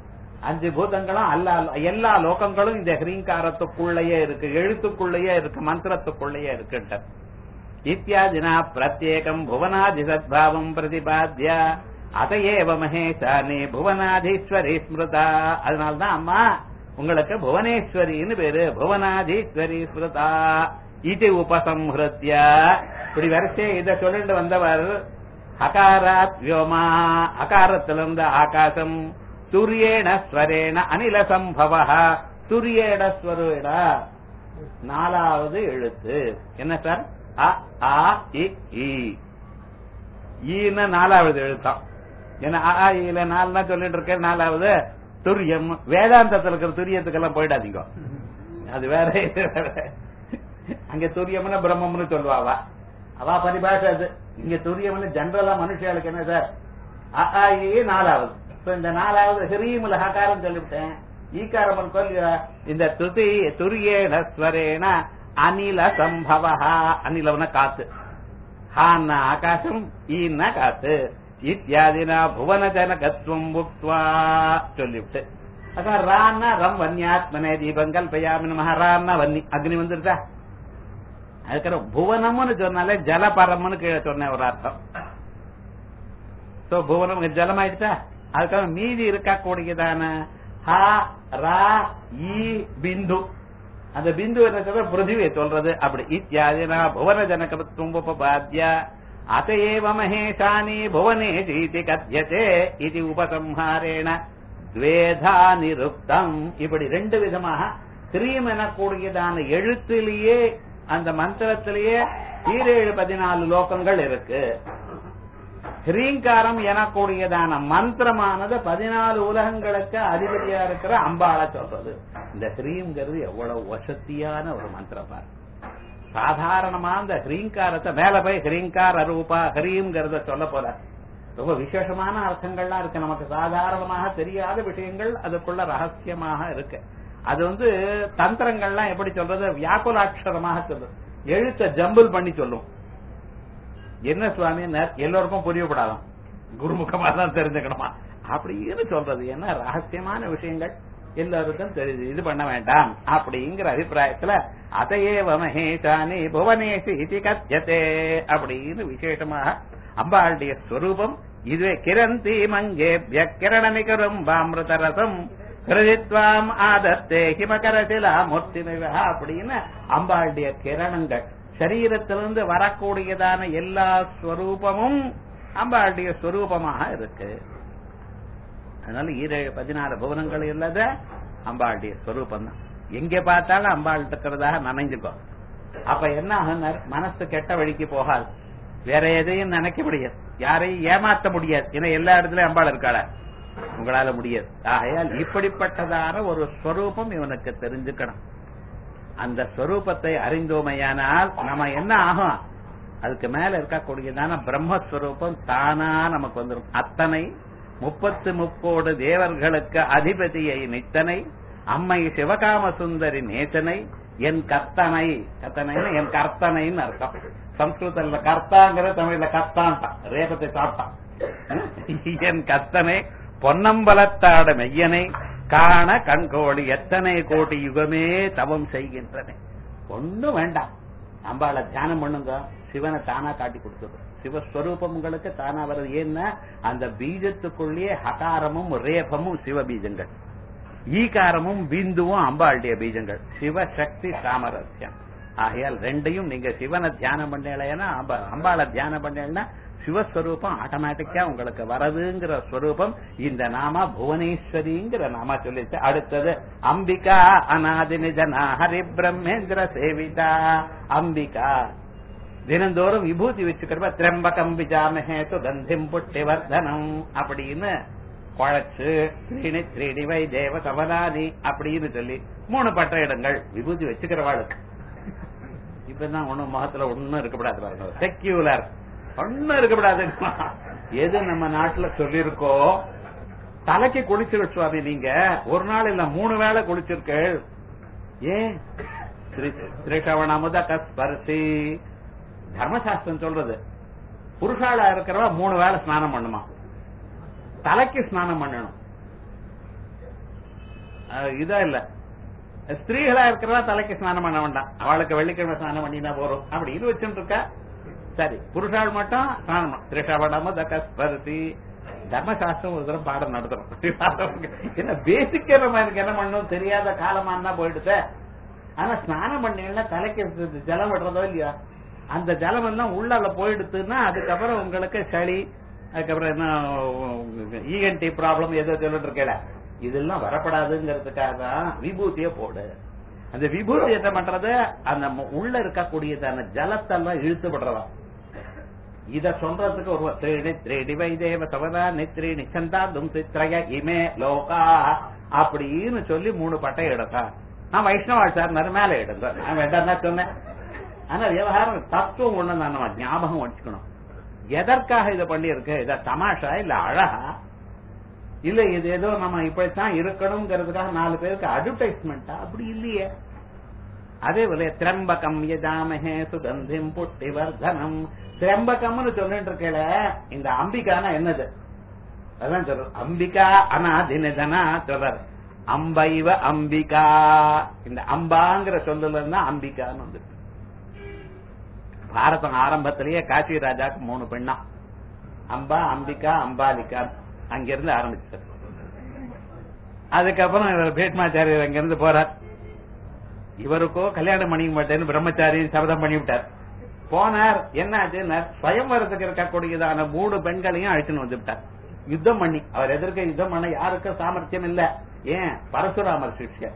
5 பூதங்களும் எல்லா லோகங்களும் இந்த ஹ்ரீங்காரத்துக்குள்ளேயே இருக்கு, எழுத்துக்குள்ளேயே இருக்கு, மந்திரத்துக்குள்ளேயே இருக்கு. இத்தியாதினா பிரத்யேகம் புவனாதி சத்பாவம் பிரதிபாத்திய அதையேவ மகேசானி புவனாதீஸ்வரி ஸ்மிருதா. அதனால்தான் அம்மா உங்களுக்கு புவனேஸ்வரின்னு பேரு, புவனாதீஸ்வரி ஸ்மிருதா இது உபசம்ஹிருத்ய. இப்படி வரிசை இதை சொல்லிட்டு வந்தவர் அகாராத் வியோமா, அகாரத்திலிருந்த ஆகாசம், துரியேண ஸ்வரேண அனில சம்பவ, துரியேட ஸ்வரேண 4வது எழுத்து என்ன சார், அ ஆ இ ஈன்னு 4வது எழுத்தான். ஏன்னா அ இல 4 சொல்லிட்டு இருக்க, 4வது துரியம். வேதாந்தத்தில் இருக்கிற துரியத்துக்கெல்லாம் போயிடாதீங்க, அது வேற. அங்க துரியம்னு பிரம்மம்னு சொல்லுவாவா, அவா பரிபாஷை அது. இங்க துரியம்னு ஜெனரலா மனுஷாளுக்கு என்ன சார், அ 4வது. இந்த 4வது ஹிரீமுல ஹகாரம் சொல்லிவிட்டேன், ஈகாரம் சொல்லி இந்த துரியேன ஸ்வரேன அனில சம்பவ. அனிலவன காத்து, ஹான்னா ஆகாசம், ஈன்னா காத்து. இத்தியாதினா புவன ஜனகத்வம் புக்த்வா சொல்லிவிட்டு, அதான் ரான்னா ரம் வன்யாத்மனே தீபங்கள் பையாமின் மகாரான்னா வன்னி அக்னி வந்துருதா. அதுக்கப்புறம் புவனம்னு சொன்னாலே ஜலபரம்னு கீழே சொன்ன ஒரு அர்த்தம். புவனம் ஜலம் ஆயிடுச்சா. அதுக்கப்புறம் மீதி இருக்கக்கூடியதான ஹ ரா இ பிந்து அந்த பிந்து என்ன சொல்ற பிருத்திவியை சொல்றது. அப்படி இத்தியாதினா புவன ஜனகத்துவம் உபபாத்ய அதையேவ மகேஷானி புவனேஷீதி கத்யதே இது உபசம்ஹாரேண துவேதா நிருக்தம். இப்படி ரெண்டு விதமாக கிரீம் எனக்கூடியதான எழுத்திலேயே அந்த மந்திரத்திலேயே 14 லோகங்கள் இருக்கு. ஹ்ரீங்காரம் எனக்கூடியதான மந்திரமானது 14 உலகங்களுக்கு அதிபதியா இருக்கிற அம்பாள சொல்றது. இந்த ஹ்ரீங்கிறது எவ்வளவு வசதியான ஒரு மந்திரம் பாரு. சாதாரணமா இந்த ஹ்ரீங்காரத்தை மேல போய் ஹ்ரீங்கார ரூபா ஹ்ரீம்ங்கிறத சொல்ல போல ரொம்ப விசேஷமான அர்த்தங்கள்லாம் இருக்கு. நமக்கு சாதாரணமாக தெரியாத விஷயங்கள் அதுக்குள்ள ரகசியமாக இருக்கு. அது தந்திரங்கள்லாம் எப்படி சொல்றது, வியாக்குலாட்சரமாக சொல்றது, எழுத்த ஜம்பிள் பண்ணி சொல்லும். என்ன சுவாமி எல்லோருக்கும் புரியப்படாதான், குருமுகமா தான் தெரிஞ்சுக்கணுமா அப்படின்னு சொல்றது. என்ன ரகசியமான விஷயங்கள் எல்லாருக்கும் தெரியுது, இது பண்ண வேண்டாம் அப்படிங்கிற அபிப்பிராயத்துல அதையேவ மகேஷானி புவனேஷி இதி கத்யதே அப்படின்னு விசேஷமாக அம்பாளுடைய ஸ்வரூபம் இதுவே. கிரந்தி மங்கேப்ய கிரணமிகரும் பாமிருதரசம் கிருதித்வாம் ஆதத்தே ஹிமகரசிலா மூர்த்திமிவ அப்படின்னு அம்பாளுடைய கிரணங்கள் சரீரத்திலிருந்து வரக்கூடியதான எல்லா ஸ்வரூபமும் அம்பாளுடைய ஸ்வரூபமாக இருக்கு. அதனால 14 புவனங்கள் இல்லாத அம்பாளுடைய ஸ்வரூபம் தான். எங்க பார்த்தாலும் அம்பாள் இருக்கிறதாக நினைஞ்சுக்கோ. அப்ப என்ன ஆகும், மனசு கெட்ட வழிக்கு போகாது, வேற எதையும் நினைக்க முடியாது, யாரையும் ஏமாத்த முடியாது. ஏன்னா எல்லா இடத்துலயும் அம்பாள் இருக்காள, உங்களால முடியாது. ஆகையால் இப்படிப்பட்டதான ஒரு ஸ்வரூபம் இவனுக்கு தெரிஞ்சுக்கணும். அந்த ஸ்வரூபத்தை அறிந்தோமையானால் நம்ம என்ன ஆகும், அதுக்கு மேல இருக்கக்கூடியதான பிரம்மஸ்வரூபம் தானா நமக்கு வந்துடும். அத்தனை 33 தேவர்களுக்கு அதிபதியை நித்தனை அம்மை சிவகாம சுந்தரி நேசனை என் கர்த்தனை, கர்த்தனை என் கர்த்தனைன்னு அர்த்தம். சம்ஸ்கிருதத்துல கர்த்தாங்கிற தமிழ்ல கர்த்தான் ரேபத்தை சாப்பிட்டான். என் கர்த்தனை பொன்னம்பலத்தாட மெய்யனை காண கண்கோடி எத்தனை கோடி யுகமே தவம் செய்கின்றன. ஒண்ணும் வேண்டாம், அம்பாளை தியானம் பண்ணுங்க, சிவனை தானா காட்டி கொடுத்தது. சிவஸ்வரூபம் உங்களுக்கு தானா வருது. ஏன்னா அந்த பீஜத்துக்குள்ளேயே ஹகாரமும் ரேபமும் சிவ பீஜங்கள், ஈகாரமும் பிந்துவும் அம்பாளுடைய பீஜங்கள், சிவசக்தி சாமரஸ்யம். ஆகையால் ரெண்டையும் நீங்க சிவனை தியானம் பண்ணலைன்னா அம்பாளை தியானம் பண்ணலைன்னா சிவஸ்வரூபம் ஆட்டோமேட்டிக்கா உங்களுக்கு வரதுங்கிற ஸ்வரூபம் இந்த நாம புவனேஸ்வரிங்கிற நாம சொல்லிச்சு. அடுத்தது அம்பிகா அநாதி நிஜனா ஹரி பிரம்மேந்திர சேவிதா அம்பிகா. தினந்தோறும் விபூதி வச்சுக்கிறப்ப திரம்பகம் விஜாமஹே சுகந்திம் புட்டி வர்தனம் அப்படின்னு குழைச்சு த்ரீணி வை தேவ சவதானி அப்படின்னு சொல்லி 3 பட்ட இடங்கள் விபூதி வச்சுக்கிறவாளுக்கு. இப்பதான் ஒண்ணும் முகத்துல ஒண்ணும் இருக்கப்படாது பாருங்க, செக்யூலர் ஒண்ணும் இருக்கப்படாது. எது நம்ம நாட்டுல சொல்லிருக்கோ, தலைக்கு குளிச்சிரு சுவாமி, நீங்க ஒரு நாள் இல்ல 3 வேளை குளிச்சிருக்க. ஏன் திரிஷவணமுத கஸ்பர்சி தர்மசாஸ்திரம் சொல்றது, புருஷாளா இருக்கிறவா 3 வேளை ஸ்நானம் பண்ணுமா, தலைக்கு ஸ்நானம் பண்ணணும். இதா இல்ல ஸ்திரீகளா இருக்கிறவா தலைக்கு ஸ்நானம் பண்ண வேண்டாம், அவளுக்கு வெள்ளிக்கிழமை ஸ்நானம் பண்ணினா போறோம் அப்படின்னு வச்சுட்டு இருக்கா. சரி, புருஷாள் மட்டும் ஸ்நானம் திரிஷவணமுத கஸ்பர்சி. தர்மசாஸ்திரம் ஒரு தரம் பாடம் நடத்துறோம். என்ன பேசிக்க நம்ம எனக்கு என்ன பண்ணணும் தெரியாத காலமானா போயிடுச்ச. ஆனா ஸ்நானம் பண்ணீங்கன்னா தலைக்கு ஜலம் விடுறதோ இல்லையா, அந்த ஜலம் எல்லாம் உள்ளால போயிடுத்துன்னா அதுக்கப்புறம் உங்களுக்கு சளி, அதுக்கப்புறம் என்ன இஎன்டி ப்ராப்ளம் ஏதோ சொல்லிட்டு இருக்கல, இதெல்லாம் வரப்படாதுங்கிறதுக்காக தான் விபூதிய போடு. அந்த விபூதி என்ன பண்றது, அந்த உள்ள இருக்கக்கூடியதான ஜலத்தெல்லாம் இழுத்து விடுறதா. இத சொல்றதுக்கு ஒரு த்ரீணி வை தேவ சவதா நித்ரி நிச்சந்தாதும் சித்ரய இமே லோகா அப்படின்னு சொல்லி 3 பட்டை எடுத்தா. நான் வைஷ்ணவாள் சார் மேல எடுங்க, நான் வேண்டாம் சொன்னேன். ஆனா விவகாரம் தத்துவம் ஒண்ணு தான் நம்ம ஞாபகம் வச்சுக்கணும். எதற்காக இதை பண்ணி இருக்கு, இத தமாஷா இல்ல அழகா இல்ல இது ஏதோ நம்ம இப்படித்தான் இருக்கணும்ங்கிறதுக்காக 4 பேருக்கு அட்வர்டைஸ்மெண்டா, அப்படி இல்லையே. அதே போல திரம்பகம் யஜாமஹே சுகந்திம் புட்டி வர்தனம். திரம்பகம்னு சொல்லிட்டு இருக்கல, இந்த அம்பிகானா என்னது அதான் சொல்ற. அம்பிகா அநாதினதனா சொல்ற, அம்பைவ அம்பிகா. இந்த அம்பாங்கிற சொல்லுல இருந்தா அம்பிகான்னு வந்து. பாரதம் ஆரம்பத்திலேயே காசி ராஜாக்கு 3 பெண்ணா, அம்பா அம்பிகா அம்பாலிகா, அங்கிருந்து ஆரம்பிச்சார். அதுக்கப்புறம் பீஷ்மாச்சாரியர் அங்கிருந்து போறார். இவருக்கோ கல்யாணம் பண்ணிக்க மாட்டேன்னு பிரம்மச்சாரி சபதம் பண்ணி விட்டார். போனார், என்ன ஆச்சுன்னா ஸ்வயம்வரத்துக்கு இருக்கக்கூடியதான 3 பெண்களையும் அழைச்சுன்னு வந்து விட்டார். யுத்தம் பண்ணி அவர் எதிர்க்க யுத்தம் பண்ண யாருக்கும் சாமர்த்தியம் இல்ல. ஏன்? பரசுராமர் சிஷ்யர்,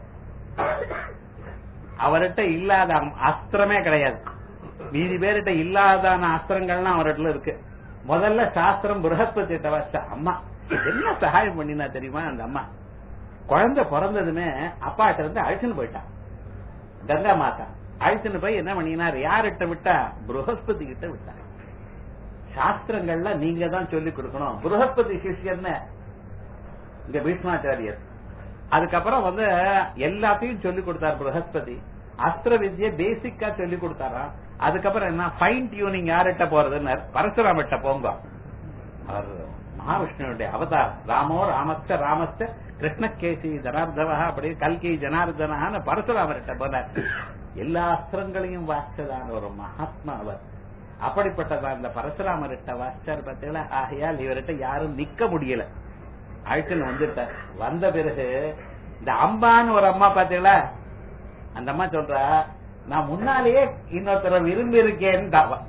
அவர்கிட்ட இல்லாத அஸ்திரமே கிடையாது. மீதி பேர்கிட்ட இல்லாதான அஸ்திரங்கள்லாம் அவர்கிட்ட இருக்கு. முதல்ல சாஸ்திரம் ப்ரஹஸ்பதி வச்ச அம்மா என்ன சகாயம் பண்ணினா தெரியுமா? அந்த அம்மா குழந்தை பிறந்ததுமே அப்பாட்ட இருந்து அழிச்சுன்னு போயிட்டான். கங்கா மாதா அழிச்சுன்னு போய் என்ன பண்ணினார்? யார்கிட்ட விட்டா? ப்ரஹஸ்பதி கிட்ட விட்டார். சாஸ்திரங்கள்ல நீங்க தான் சொல்லிக் கொடுக்கணும். ப்ரஹஸ்பதி சிஷ்யர்னு இங்க பீஷ்மாச்சாரியர். அதுக்கப்புறம் எல்லாத்தையும் சொல்லிக் கொடுத்தார் ப்ரஹஸ்பதி. அஸ்திர வித்யை பேசிக்கா சொல்லிக் கொடுத்தாரா. அதுக்கப்புறம் என்ன ஃபைன் டியூனிங் யார்கிட்ட போறதுன்னு பரசுராமட்ட போங்க. அவர் மகாவிஷ்ணுடைய அவதார். ராமோ ராமஸ்த ராமஸ்த கிருஷ்ணகேசி ஜனார்தவா, அப்படி கல்கி ஜனார்தனான்னு பரசுராமர்கிட்ட போனார். எல்லா அஸ்திரங்களையும் வாசிச்சதான ஒரு மகாத்மா அவர். அப்படிப்பட்டதான் இந்த பரசுராமர்கிட்ட வாசிச்சார் பார்த்தீங்களா. ஆகையால் இவர்கிட்ட யாரும் நிக்க முடியல, அழைச்சுன்னு வந்துட்டார். வந்த பிறகு இந்த அம்பான்னு ஒரு அம்மா பாத்தீங்களா, அந்த அம்மா சொல்றா, நான் முன்னாலேயே இன்னொருத்தர விரும்பி இருக்கேன்னு.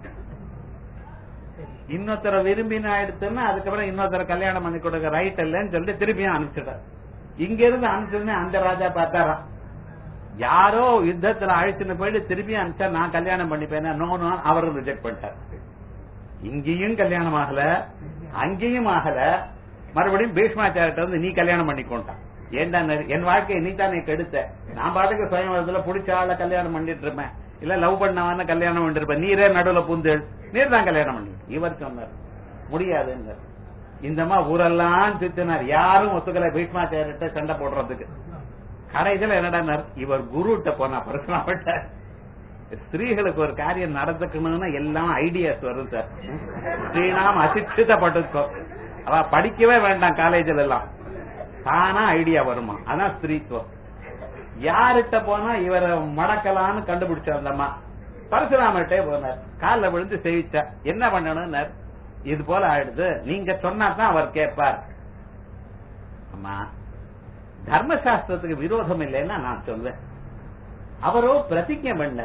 இன்னொருத்தர விரும்பினா எடுத்துன்னா அதுக்கப்புறம் இன்னொருத்தர கல்யாணம் பண்ணி கொடுக்க ரைட் இல்லன்னு சொல்லிட்டு திருப்பியும் அனுப்பிச்சுட்டார். இங்க இருந்து அனுப்பிச்சுன்னு அந்த ராஜா பார்த்தாராம், யாரோ யுத்தத்துல அழைச்சுன்னு போயிட்டு திருப்பியும் அனுப்பிச்சா நான் கல்யாணம் பண்ணிப்பேன். நோ, அவரும் ரிஜெக்ட் பண்ணிட்டார். இங்கேயும் கல்யாணம் ஆகல, அங்கேயும் ஆகல. மறுபடியும் பீஷ்மாச்சாரிட்ட நீ கல்யாணம் பண்ணிக்கொண்டான். ஏண்டா என் வாழ்க்கையை நீ தானே கெடுத்த. நான் பாட்டுக்கு சுயம்பரத்துல புடிச்ச ஆள கல்யாணம் பண்ணிட்டு இருப்பேன், இல்ல லவ் பண்ணவன கல்யாணம் பண்ணிட்டு இருப்பேன். நீரே நடுவுல பூந்து நீர் தான் கல்யாணம் பண்ணி. இவர் சொன்னார் முடியாதுங்க. இந்தமா ஊரெல்லாம் சுத்தினார், யாரும் ஒத்துக்கல பீஷ்மாச்சாரிட்ட சண்டை போடுறதுக்கு. கடைசியில என்னடா இவர் குருட்ட போனா பரசுராமட்ட. ஸ்திரீகளுக்கு ஒரு காரியம் நடந்துக்கணும்னா எல்லாம் ஐடியாஸ் வரும் சார். ஸ்ரீநாம் அசிட்சிதப்பட்டிருக்கோ, அவ படிக்கவே வேண்டாம் காலேஜ்ல எல்லாம், தானா ஐடியா வருமா. அதான் ஸ்திரீத்துவம். யார்கிட்ட போனா இவரை மடக்கலான்னு கண்டுபிடிச்ச அந்தம்மா பரசுராமர்கிட்டே போனார். காலில் விழுந்து சேவிச்சா. என்ன பண்ணணும்? இது போல ஆயிடுது, நீங்க சொன்னாதான் அவர் கேட்பார். அம்மா, தர்மசாஸ்திரத்துக்கு விரோதம் இல்லைன்னா நான் சொல்வேன். அவரோ பிரதிஜை பண்ண,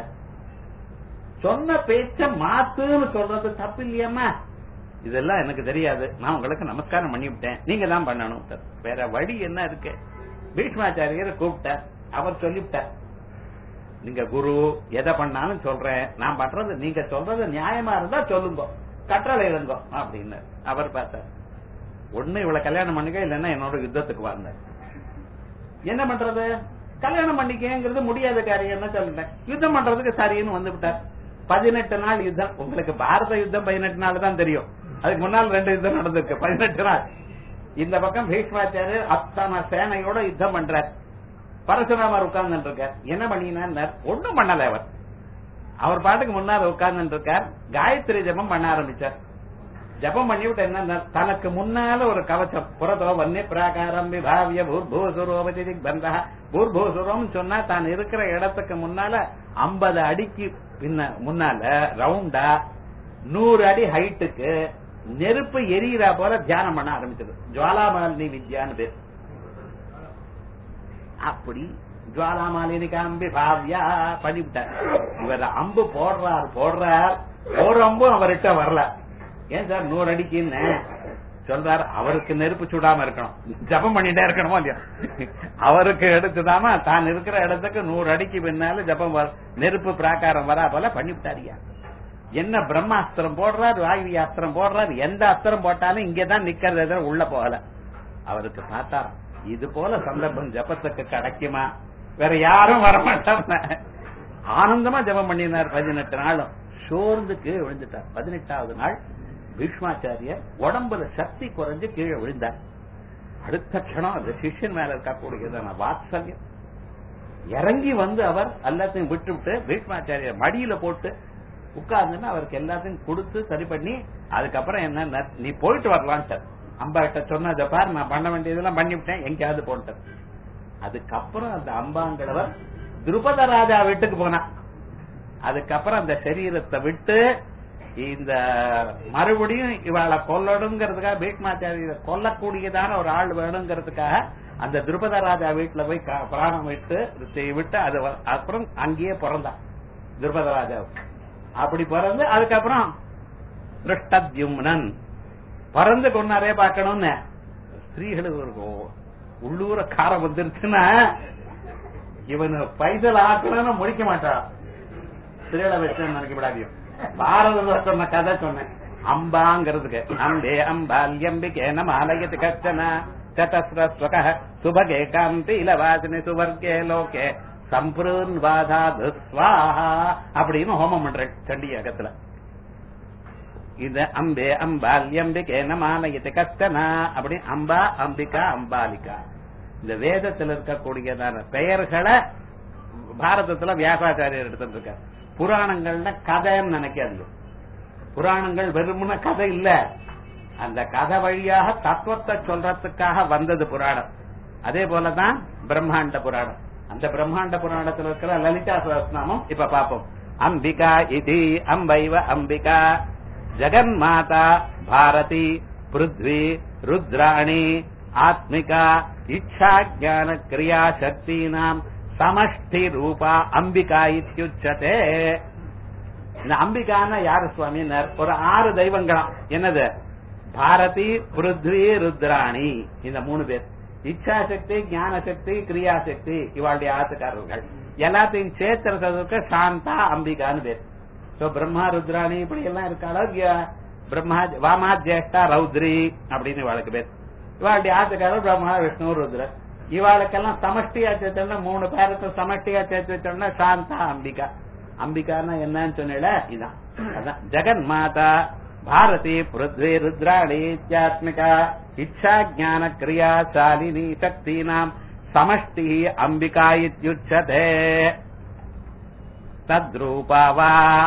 சொன்ன பேச்ச மாத்துன்னு சொல்றது தப்பு இல்லையம்மா. இதெல்லாம் எனக்கு தெரியாது, நான் உங்களுக்கு நமஸ்காரம் பண்ணிவிட்டேன், நீங்க தான் பண்ணணும். வேற வழி என்ன இருக்கு? பீஷ்மாச்சாரியரை கூப்பிட்டார். அவர் சொல்லிவிட்டார், நீங்க குரு எதை பண்ணாலும் சொல்றேன், நான் பண்றது நீங்க சொல்றது நியாயமா இருந்தா சொல்லுங்க, கட்டளை இருங்கோ அப்படின்னு. அவர் பார்த்தார், ஒண்ணு இவ்வளவு கல்யாணம் பண்ணிக்க, இல்லன்னா என்னோட யுத்தத்துக்கு வந்தார். என்ன பண்றது? கல்யாணம் பண்ணிக்கிறது முடியாத காரியம்னு சொல்லிட்டேன். யுத்தம் பண்றதுக்கு சரின்னு வந்து விட்டார். 18 நாள் யுத்தம். உங்களுக்கு பாரத யுத்தம் 18 நாள் தான் தெரியும், அதுக்கு முன்னால் 2 யுத்தம் நடந்திருக்கு. 18 நாள் இந்த பக்கம் பீஷ்மாச்சாரியர் அத்தனை சேனையோட யுத்தம் பண்றார். பரசுராமர் உட்கார்ந்து இருக்கார். என்ன பண்ணினார்? ஒண்ணும் பண்ணல. அவர் பாட்டுக்கு முன்னால உட்கார்ந்து இருக்கார். காயத்ரி ஜபம் பண்ண ஆரம்பிச்சார். ஜபம் பண்ணிவிட்டு என்ன, தனக்கு முன்னால ஒரு கவச்சம், புறத்தோ வன்னி பிராகாரம் விபாவிய பூர்பூசுரோபதி பந்தா. பூர்பூசுரம் சொன்னா தான் இருக்கிற இடத்துக்கு முன்னால 50 அடிக்கு முன்னால ரவுண்டா 100 அடி ஹைட்டுக்கு நெருப்பு எரியிறா போல தியானம் பண்ண ஆரம்பிச்சது. ஜுவாலாமாலினி வித்யான்னு பேர். அப்படி ஜுவாலாமாலினி காம்பி பாவ்யா பண்ணிவிட்டார். இவர் அம்பு போடுறார், ஒரு அம்பும் அவர்கிட்ட வரல. ஏன் சார் 100 அடிக்குன்னு சொல்றாரு? அவருக்கு நெருப்பு சுடாம இருக்கணும், ஜபம் பண்ணிட்டே இருக்கணுமோ இல்லையா? அவருக்கு எடுத்துதாம தான் இருக்கிற இடத்துக்கு 100 அடிக்கு பின்னால ஜபம் நெருப்பு பிராகாரம் வரா போல பண்ணிவிட்டாரியா. என்ன பிரம்மாஸ்திரம் போடுறாரு, வாயு அஸ்திரம் போடுறாரு, எந்த அஸ்திரம் போட்டாலும் இங்கதான் நிக்கிறது, உள்ள போகல. அவருக்கு பார்த்தா இது போல சந்தர்ப்பம் ஜபத்துக்கு கிடைக்குமா? வேற யாரும் வரமாட்டாங்க. ஆனந்தமா ஜபம் பண்ணினார். 18 நாளும் சோர்ந்து கீழே விழுந்துட்டார். 18வது நாள் பீஷ்மாச்சாரியர் உடம்புல சக்தி குறைஞ்சு கீழே விழுந்தார். அடுத்த க்ஷணம் அந்த சிஷ்யன் மேல இருக்கக்கூடியதான வாத்சல்யம் இறங்கி வந்து அவர் எல்லாத்தையும் விட்டு பீஷ்மாச்சாரியர் மடியில போட்டு உட்கார்ந்துன்னு அவருக்கு எல்லாத்தையும் கொடுத்து சரி பண்ணி, அதுக்கப்புறம் என்ன, நீ போயிட்டு வரலாம் சார். அம்பா கிட்ட சொன்னதை பார், நான் பண்ண வேண்டியதெல்லாம் பண்ணிவிட்டேன், எங்கேயாவது போன்ட்டு. அதுக்கப்புறம் அந்த அம்பாங்கிறவர் திருபத ராஜா வீட்டுக்கு போனா. அதுக்கப்புறம் அந்த சரீரத்தை விட்டு இந்த மறுபடியும் இவாளை கொல்லணுங்கிறதுக்காக பீஷ்மாச்சாரிய கொல்லக்கூடியதான ஒரு ஆள் வேணுங்கிறதுக்காக அந்த துருபத ராஜா வீட்டுல போய் பிராணம் விட்டு அது அப்புறம் அங்கேயே பிறந்தான் துருபத ராஜாவுக்கு. அப்படி பிறந்து அதுக்கப்புறம் திருஷ்டத்யும்னன் பிறந்து கொண்டாரே பார்க்கணும்னு ஸ்திரீகளுக்கு இருக்கும் உள்ளூர காரம் வந்துருச்சுன்னா இவன் பைசல் ஆக்கணும்னு முடிக்க மாட்டான். ஸ்திரீகளை வச்சு நினைக்கப்படாதியும் பாரத சொன்ன கதை சொன்னேன். அம்பாங்கிறதுக்கு அம்பே அம்பால்யம்பிகே நம ஆலயத்து கச்சன சதஸ்ரஸ்வக சுபகே காந்தி இலவாசினி சுவர்கே லோகே சம்பிருன்வாதாது ஸ்வாஹா அப்படின்னு ஹோமம் பண்றேன் சண்டியாகத்துல. இது அம்பே அம்பால்யம்பிகே நம ஆலயத்து கச்சனா அப்படி அம்பா அம்பிகா அம்பாலிகா இந்த வேதத்தில் இருக்கக்கூடியதான பெயர்களை பாரதத்துல வியாசாச்சாரியர் எடுத்துட்டு இருக்க. புராணங்கள்ல கதைன்னு நினைக்காது. புராணங்கள் வெறுமன கதை இல்ல, அந்த கதை வழியாக தத்துவத்தை சொல்றதுக்காக வந்தது புராணம். அதே போலதான் பிரம்மாண்ட புராணம். அந்த பிரம்மாண்ட புராணத்தில் இருக்கிற லலிதா சஹஸ்ரநாமம் இப்ப பாப்போம். அம்பிகா இதி அம்பைவ அம்பிகா ஜெகன்மாதா பாரதி பிருத்வி ருத்ராணி ஆத்மிகா இச்சா ஞான கிரியா சக்தினாம் சமஷ்டி ரூபா அம்பிகா இத்யுச்சதே. இந்த அம்பிகான யாரு சுவாமினர்? ஒரு 6 தெய்வங்களாம். என்னது? பாரதி பிருத்வி ருத்ராணி இந்த 3 பேர். இச்சா சக்தி ஞான சக்தி கிரியா சக்தி இவாளுடைய ஆத்துக்காரர்கள் எல்லாத்தையும் சேர்த்துறதுக்கு சாந்தா அம்பிகான்னு பேர். பிரம்மா ருத்ராணி இப்படி எல்லாம் இருக்காளோ பிரம்மா வாமா ஜேஷ்டா ரௌத்ரி அப்படின்னு இவாளுக்கு பேர். இவாளுடைய ஆத்துக்காரர் பிரம்மா விஷ்ணு ருத்ரர். இவாளுக்கெல்லாம் சமஷ்டியா சேர்த்தோம்னா 3 பேருக்கு சமஷ்டியா சேர்த்து வச்சோம்னா சாந்தா அம்பிகா. அம்பிகான்னா என்னன்னு சொன்னல இதான். அதான் ஜெகன் மாதா பாரதி பிருத்வி ருத்ராணி இத்யாத்மிகா இச்சா ஞான கிரியா சாலினி சக்தினாம் சமஷ்டி அம்பிகா இத்யுச்சதே. தத்ரூபாவா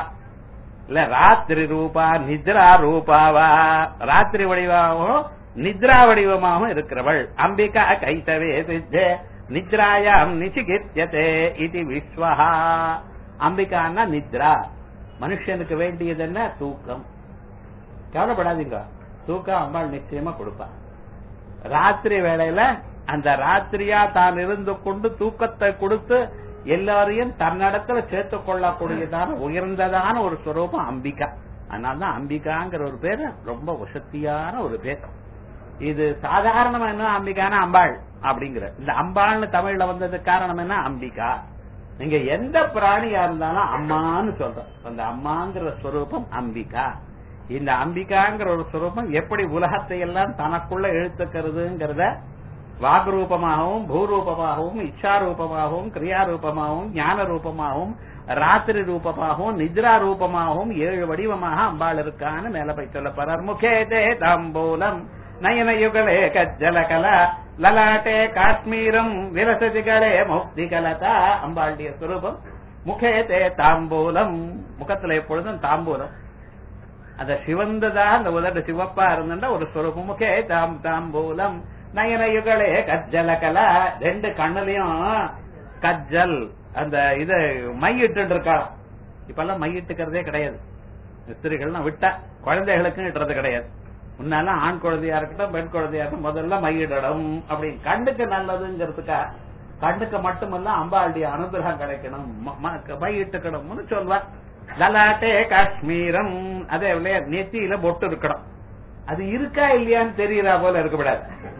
இல்ல ராத்திரி ரூபா நித்ரா ரூபாவா ராத்திரி வடிவாகவும் நித்ரா வடிவமாகவும் இருக்கிறவள் அம்பிகா கைத்தவே சித்தே நித்ராயாம் நிசிகித்யதே இது விஸ்வஹா. அம்பிகான்னா நித்ரா. மனுஷனுக்கு வேண்டியது என்ன? தூக்கம். கவலைப்படாதீங்க, தூக்கம் அம்பாள் நிச்சயமா கொடுப்பா. ராத்திரி வேளையில அந்த ராத்திரியா தான் இருந்து கொண்டு தூக்கத்தை கொடுத்து எல்லாரையும் தன்னிடத்துல சேர்த்துக் கொள்ளக்கூடியதான உயர்ந்ததான ஒரு ஸ்வரூபம் அம்பிகா. அதனால்தான் அம்பிகாங்கிற ஒரு பேர் ரொம்ப வசத்தியான ஒரு பேர். இது சாதாரணமா என்ன அம்பிகான அம்பாள் அப்படிங்கிற இந்த அம்பாள்னு தமிழ்ல வந்தது காரணம் என்ன? அம்பிகா. நீங்க எந்த பிராணியா இருந்தாலும் அம்மான்னு சொல்றோம். அந்த அம்மாங்கிற ஸ்வரூபம் அம்பிகா. இந்த அம்பிகாங்கிற ஒரு ஸ்வரூபம் எப்படி உலகத்தை எல்லாம் தனக்குள்ள இழுத்துக்கிறதுங்கிறத வாக்ரூபமாகவும் பூரூபமாகவும் இச்சா ரூபமாகவும் கிரியா ரூபமாகவும் ஞான ரூபமாகவும் ராத்திரி ரூபமாகவும் நித்ரா ரூபமாகவும் 7 வடிவமாக அம்பாள் இருக்கான்னு மேல போய் சொல்ல போறார். முகேதே தாம்பூலம் நயனயுகளே கஜ்ஜலகல லலாட்டே காஷ்மீரம் விரசதிகளே முக்திகலதா. அம்பாளுடைய ஸ்வரூபம் முகேதே தாம்பூலம். முகத்துல எப்பொழுதும் தாம்பூலம். அந்த சிவந்ததா அந்த உதடு சிவப்பா இருந்துட்டா ஒரு ஸ்வரூபம். முகே தாம்பூலம் நயனயுகளே கஜ்ஜலகல. 2 கண்ணுலயும் கஜ்ஜல் அந்த இது மையிட்டு இருக்கா. இப்ப எல்லாம் மையிட்டுக்கிறதே கிடையாது. ஸ்திரீகள்லாம் விட்டா குழந்தைகளுக்கும் இட்டுறது கிடையாது. முன்னால ஆண் குழந்தையா இருக்கட்டும் பெண் குழந்தையா இருக்கட்டும் முதல்ல மையிடணும். அப்படி கண்ணுக்கு நல்லதுங்கிறதுக்கா கண்ணுக்கு மட்டுமல்ல அம்பாளுடைய அனுகிரகம் கிடைக்கணும் மையிட்டுக்கணும்னு சொல்வார். லலாட்டே காஷ்மீரம். அதே நெத்தியில பொட்டு இருக்கணும். அது இருக்கா இல்லையான்னு தெரியறா போல இருக்கக்கூடாது.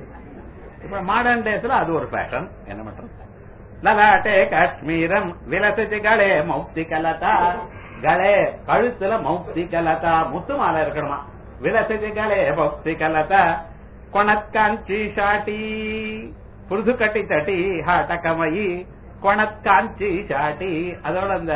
இப்ப மாடர்ன் டேஸ்ல அது ஒரு ஃபேஷன். என்ன பண்றது? லலாட்டே காஷ்மீரம் விலசதிகளே மௌக்தி கலதா. கலே கழுத்துல மௌக்தி கலதா முத்து மாலை இருக்கணுமா. விலசதிகளே மௌக்தி கலதா. கொணத்காஞ்சி ஷாட்டி புருது கட்டி தட்டி ஹாட்டகமயி கொணத்காஞ்சி ஷாட்டி. அதோட அந்த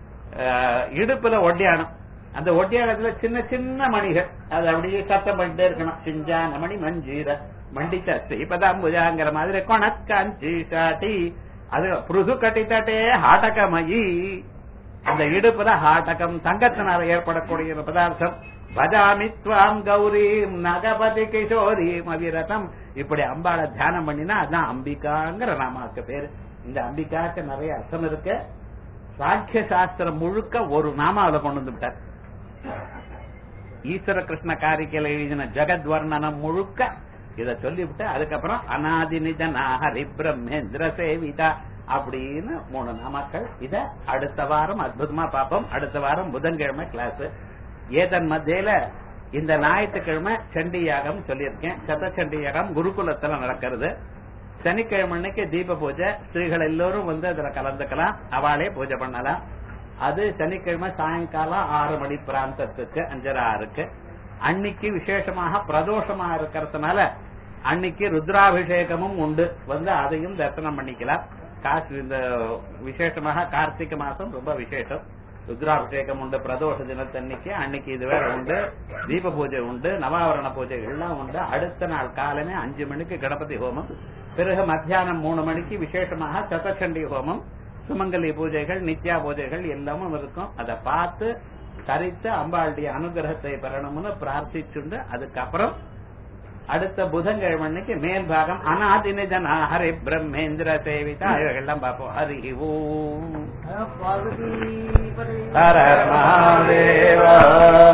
இடுப்புல ஒட்டியானம். அந்த ஒட்டியானத்துல சின்ன சின்ன மணிகள் அது அப்படியே சத்தம் பண்ணிட்டே இருக்கணும். சிஞ்சான மணி மஞ்சீர மண்டிச்ச ஸ்ரீபதாம்புஜாங்கிற மாதிரி கொணத்காஞ்சி ஷாட்டி. அது புருது கட்டி தட்டே ஹாட்டகமயி. அந்த இடுப்புல ஹாட்டகம் தங்கத்தினால ஏற்படக்கூடிய பதார்த்தம். பஜாமி துவாம் கௌரீம் நகபதி கிஷோரீம் அவிரதம். இப்படி அம்பாளை தியானம் பண்ணினா அதான் அம்பிகாங்கிற நாமாக்கு பேரு. இந்த அம்பிகாக்கு நிறைய அர்த்தம் இருக்கு. சாக்கிய சாஸ்திரம் முழுக்க ஒரு நாமாவில கொண்டு வந்து விட்டார். ஈஸ்வர கிருஷ்ண காரிக்கையில எழுதின ஜெகத்வர்ணனம் முழுக்க இத சொல்லிவிட்டு அதுக்கப்புறம் அநாதி நிஜனா ஹரி பிரம்மேந்திர சேவிதா அப்படின்னு 3 நாமக்கள். இத அடுத்த வாரம் அற்புதமா பார்ப்போம். அடுத்த வாரம் புதன்கிழமை கிளாஸ். ஏதன் மத்தியில இந்த ஞாயிற்றுக்கிழமை சண்டி யாகம் சொல்லியிருக்கேன். சதச்சண்டி யாகம் குருகுலத்துல நடக்கிறது. சனிக்கிழமை அன்னைக்கு தீப பூஜை. ஸ்திரீகள் எல்லோரும் வந்து அதுல கலந்துக்கலாம். அவளே பூஜை பண்ணலாம். அது சனிக்கிழமை சாயங்காலம் 6 மணி பிராந்தத்துக்கு 5:30 அன்னைக்கு விசேஷமாக பிரதோஷமா இருக்கிறதுனால அன்னைக்கு ருத்ராபிஷேகமும் உண்டு. வந்து அதையும் தரிசனம் பண்ணிக்கலாம். இந்த விசேஷமாக கார்த்திகை மாசம் ரொம்ப விசேஷம். ருத்ராபிஷேகம் உண்டு பிரதோஷ தினத்தன்னைக்கு. அன்னைக்கு இது வேற உண்டு. தீப பூஜை உண்டு. நவாவரண பூஜை எல்லாம் உண்டு. அடுத்த நாள் காலமே 5 மணிக்கு கணபதி ஹோமம். பிறகு மத்தியானம் 3 மணிக்கு விசேஷமாக சதச்சண்டி ஹோமம், சுமங்கலி பூஜைகள், நித்யா பூஜைகள் எல்லாமும் இருக்கும். அதை பார்த்து தரித்து அம்பாளுடைய அனுகிரகத்தை பெறணும்னு பிரார்த்திச்சுண்டு அதுக்கப்புறம் அடுத்த புதன்கிழமை அன்னைக்கு மேல் பாகம் அநாதி நிஜனா ஹரி பிரம்மேந்திர சேவிதா இவைகள்லாம் பார்ப்போம். ஹரி ஓம். ஹர மகாதேவா.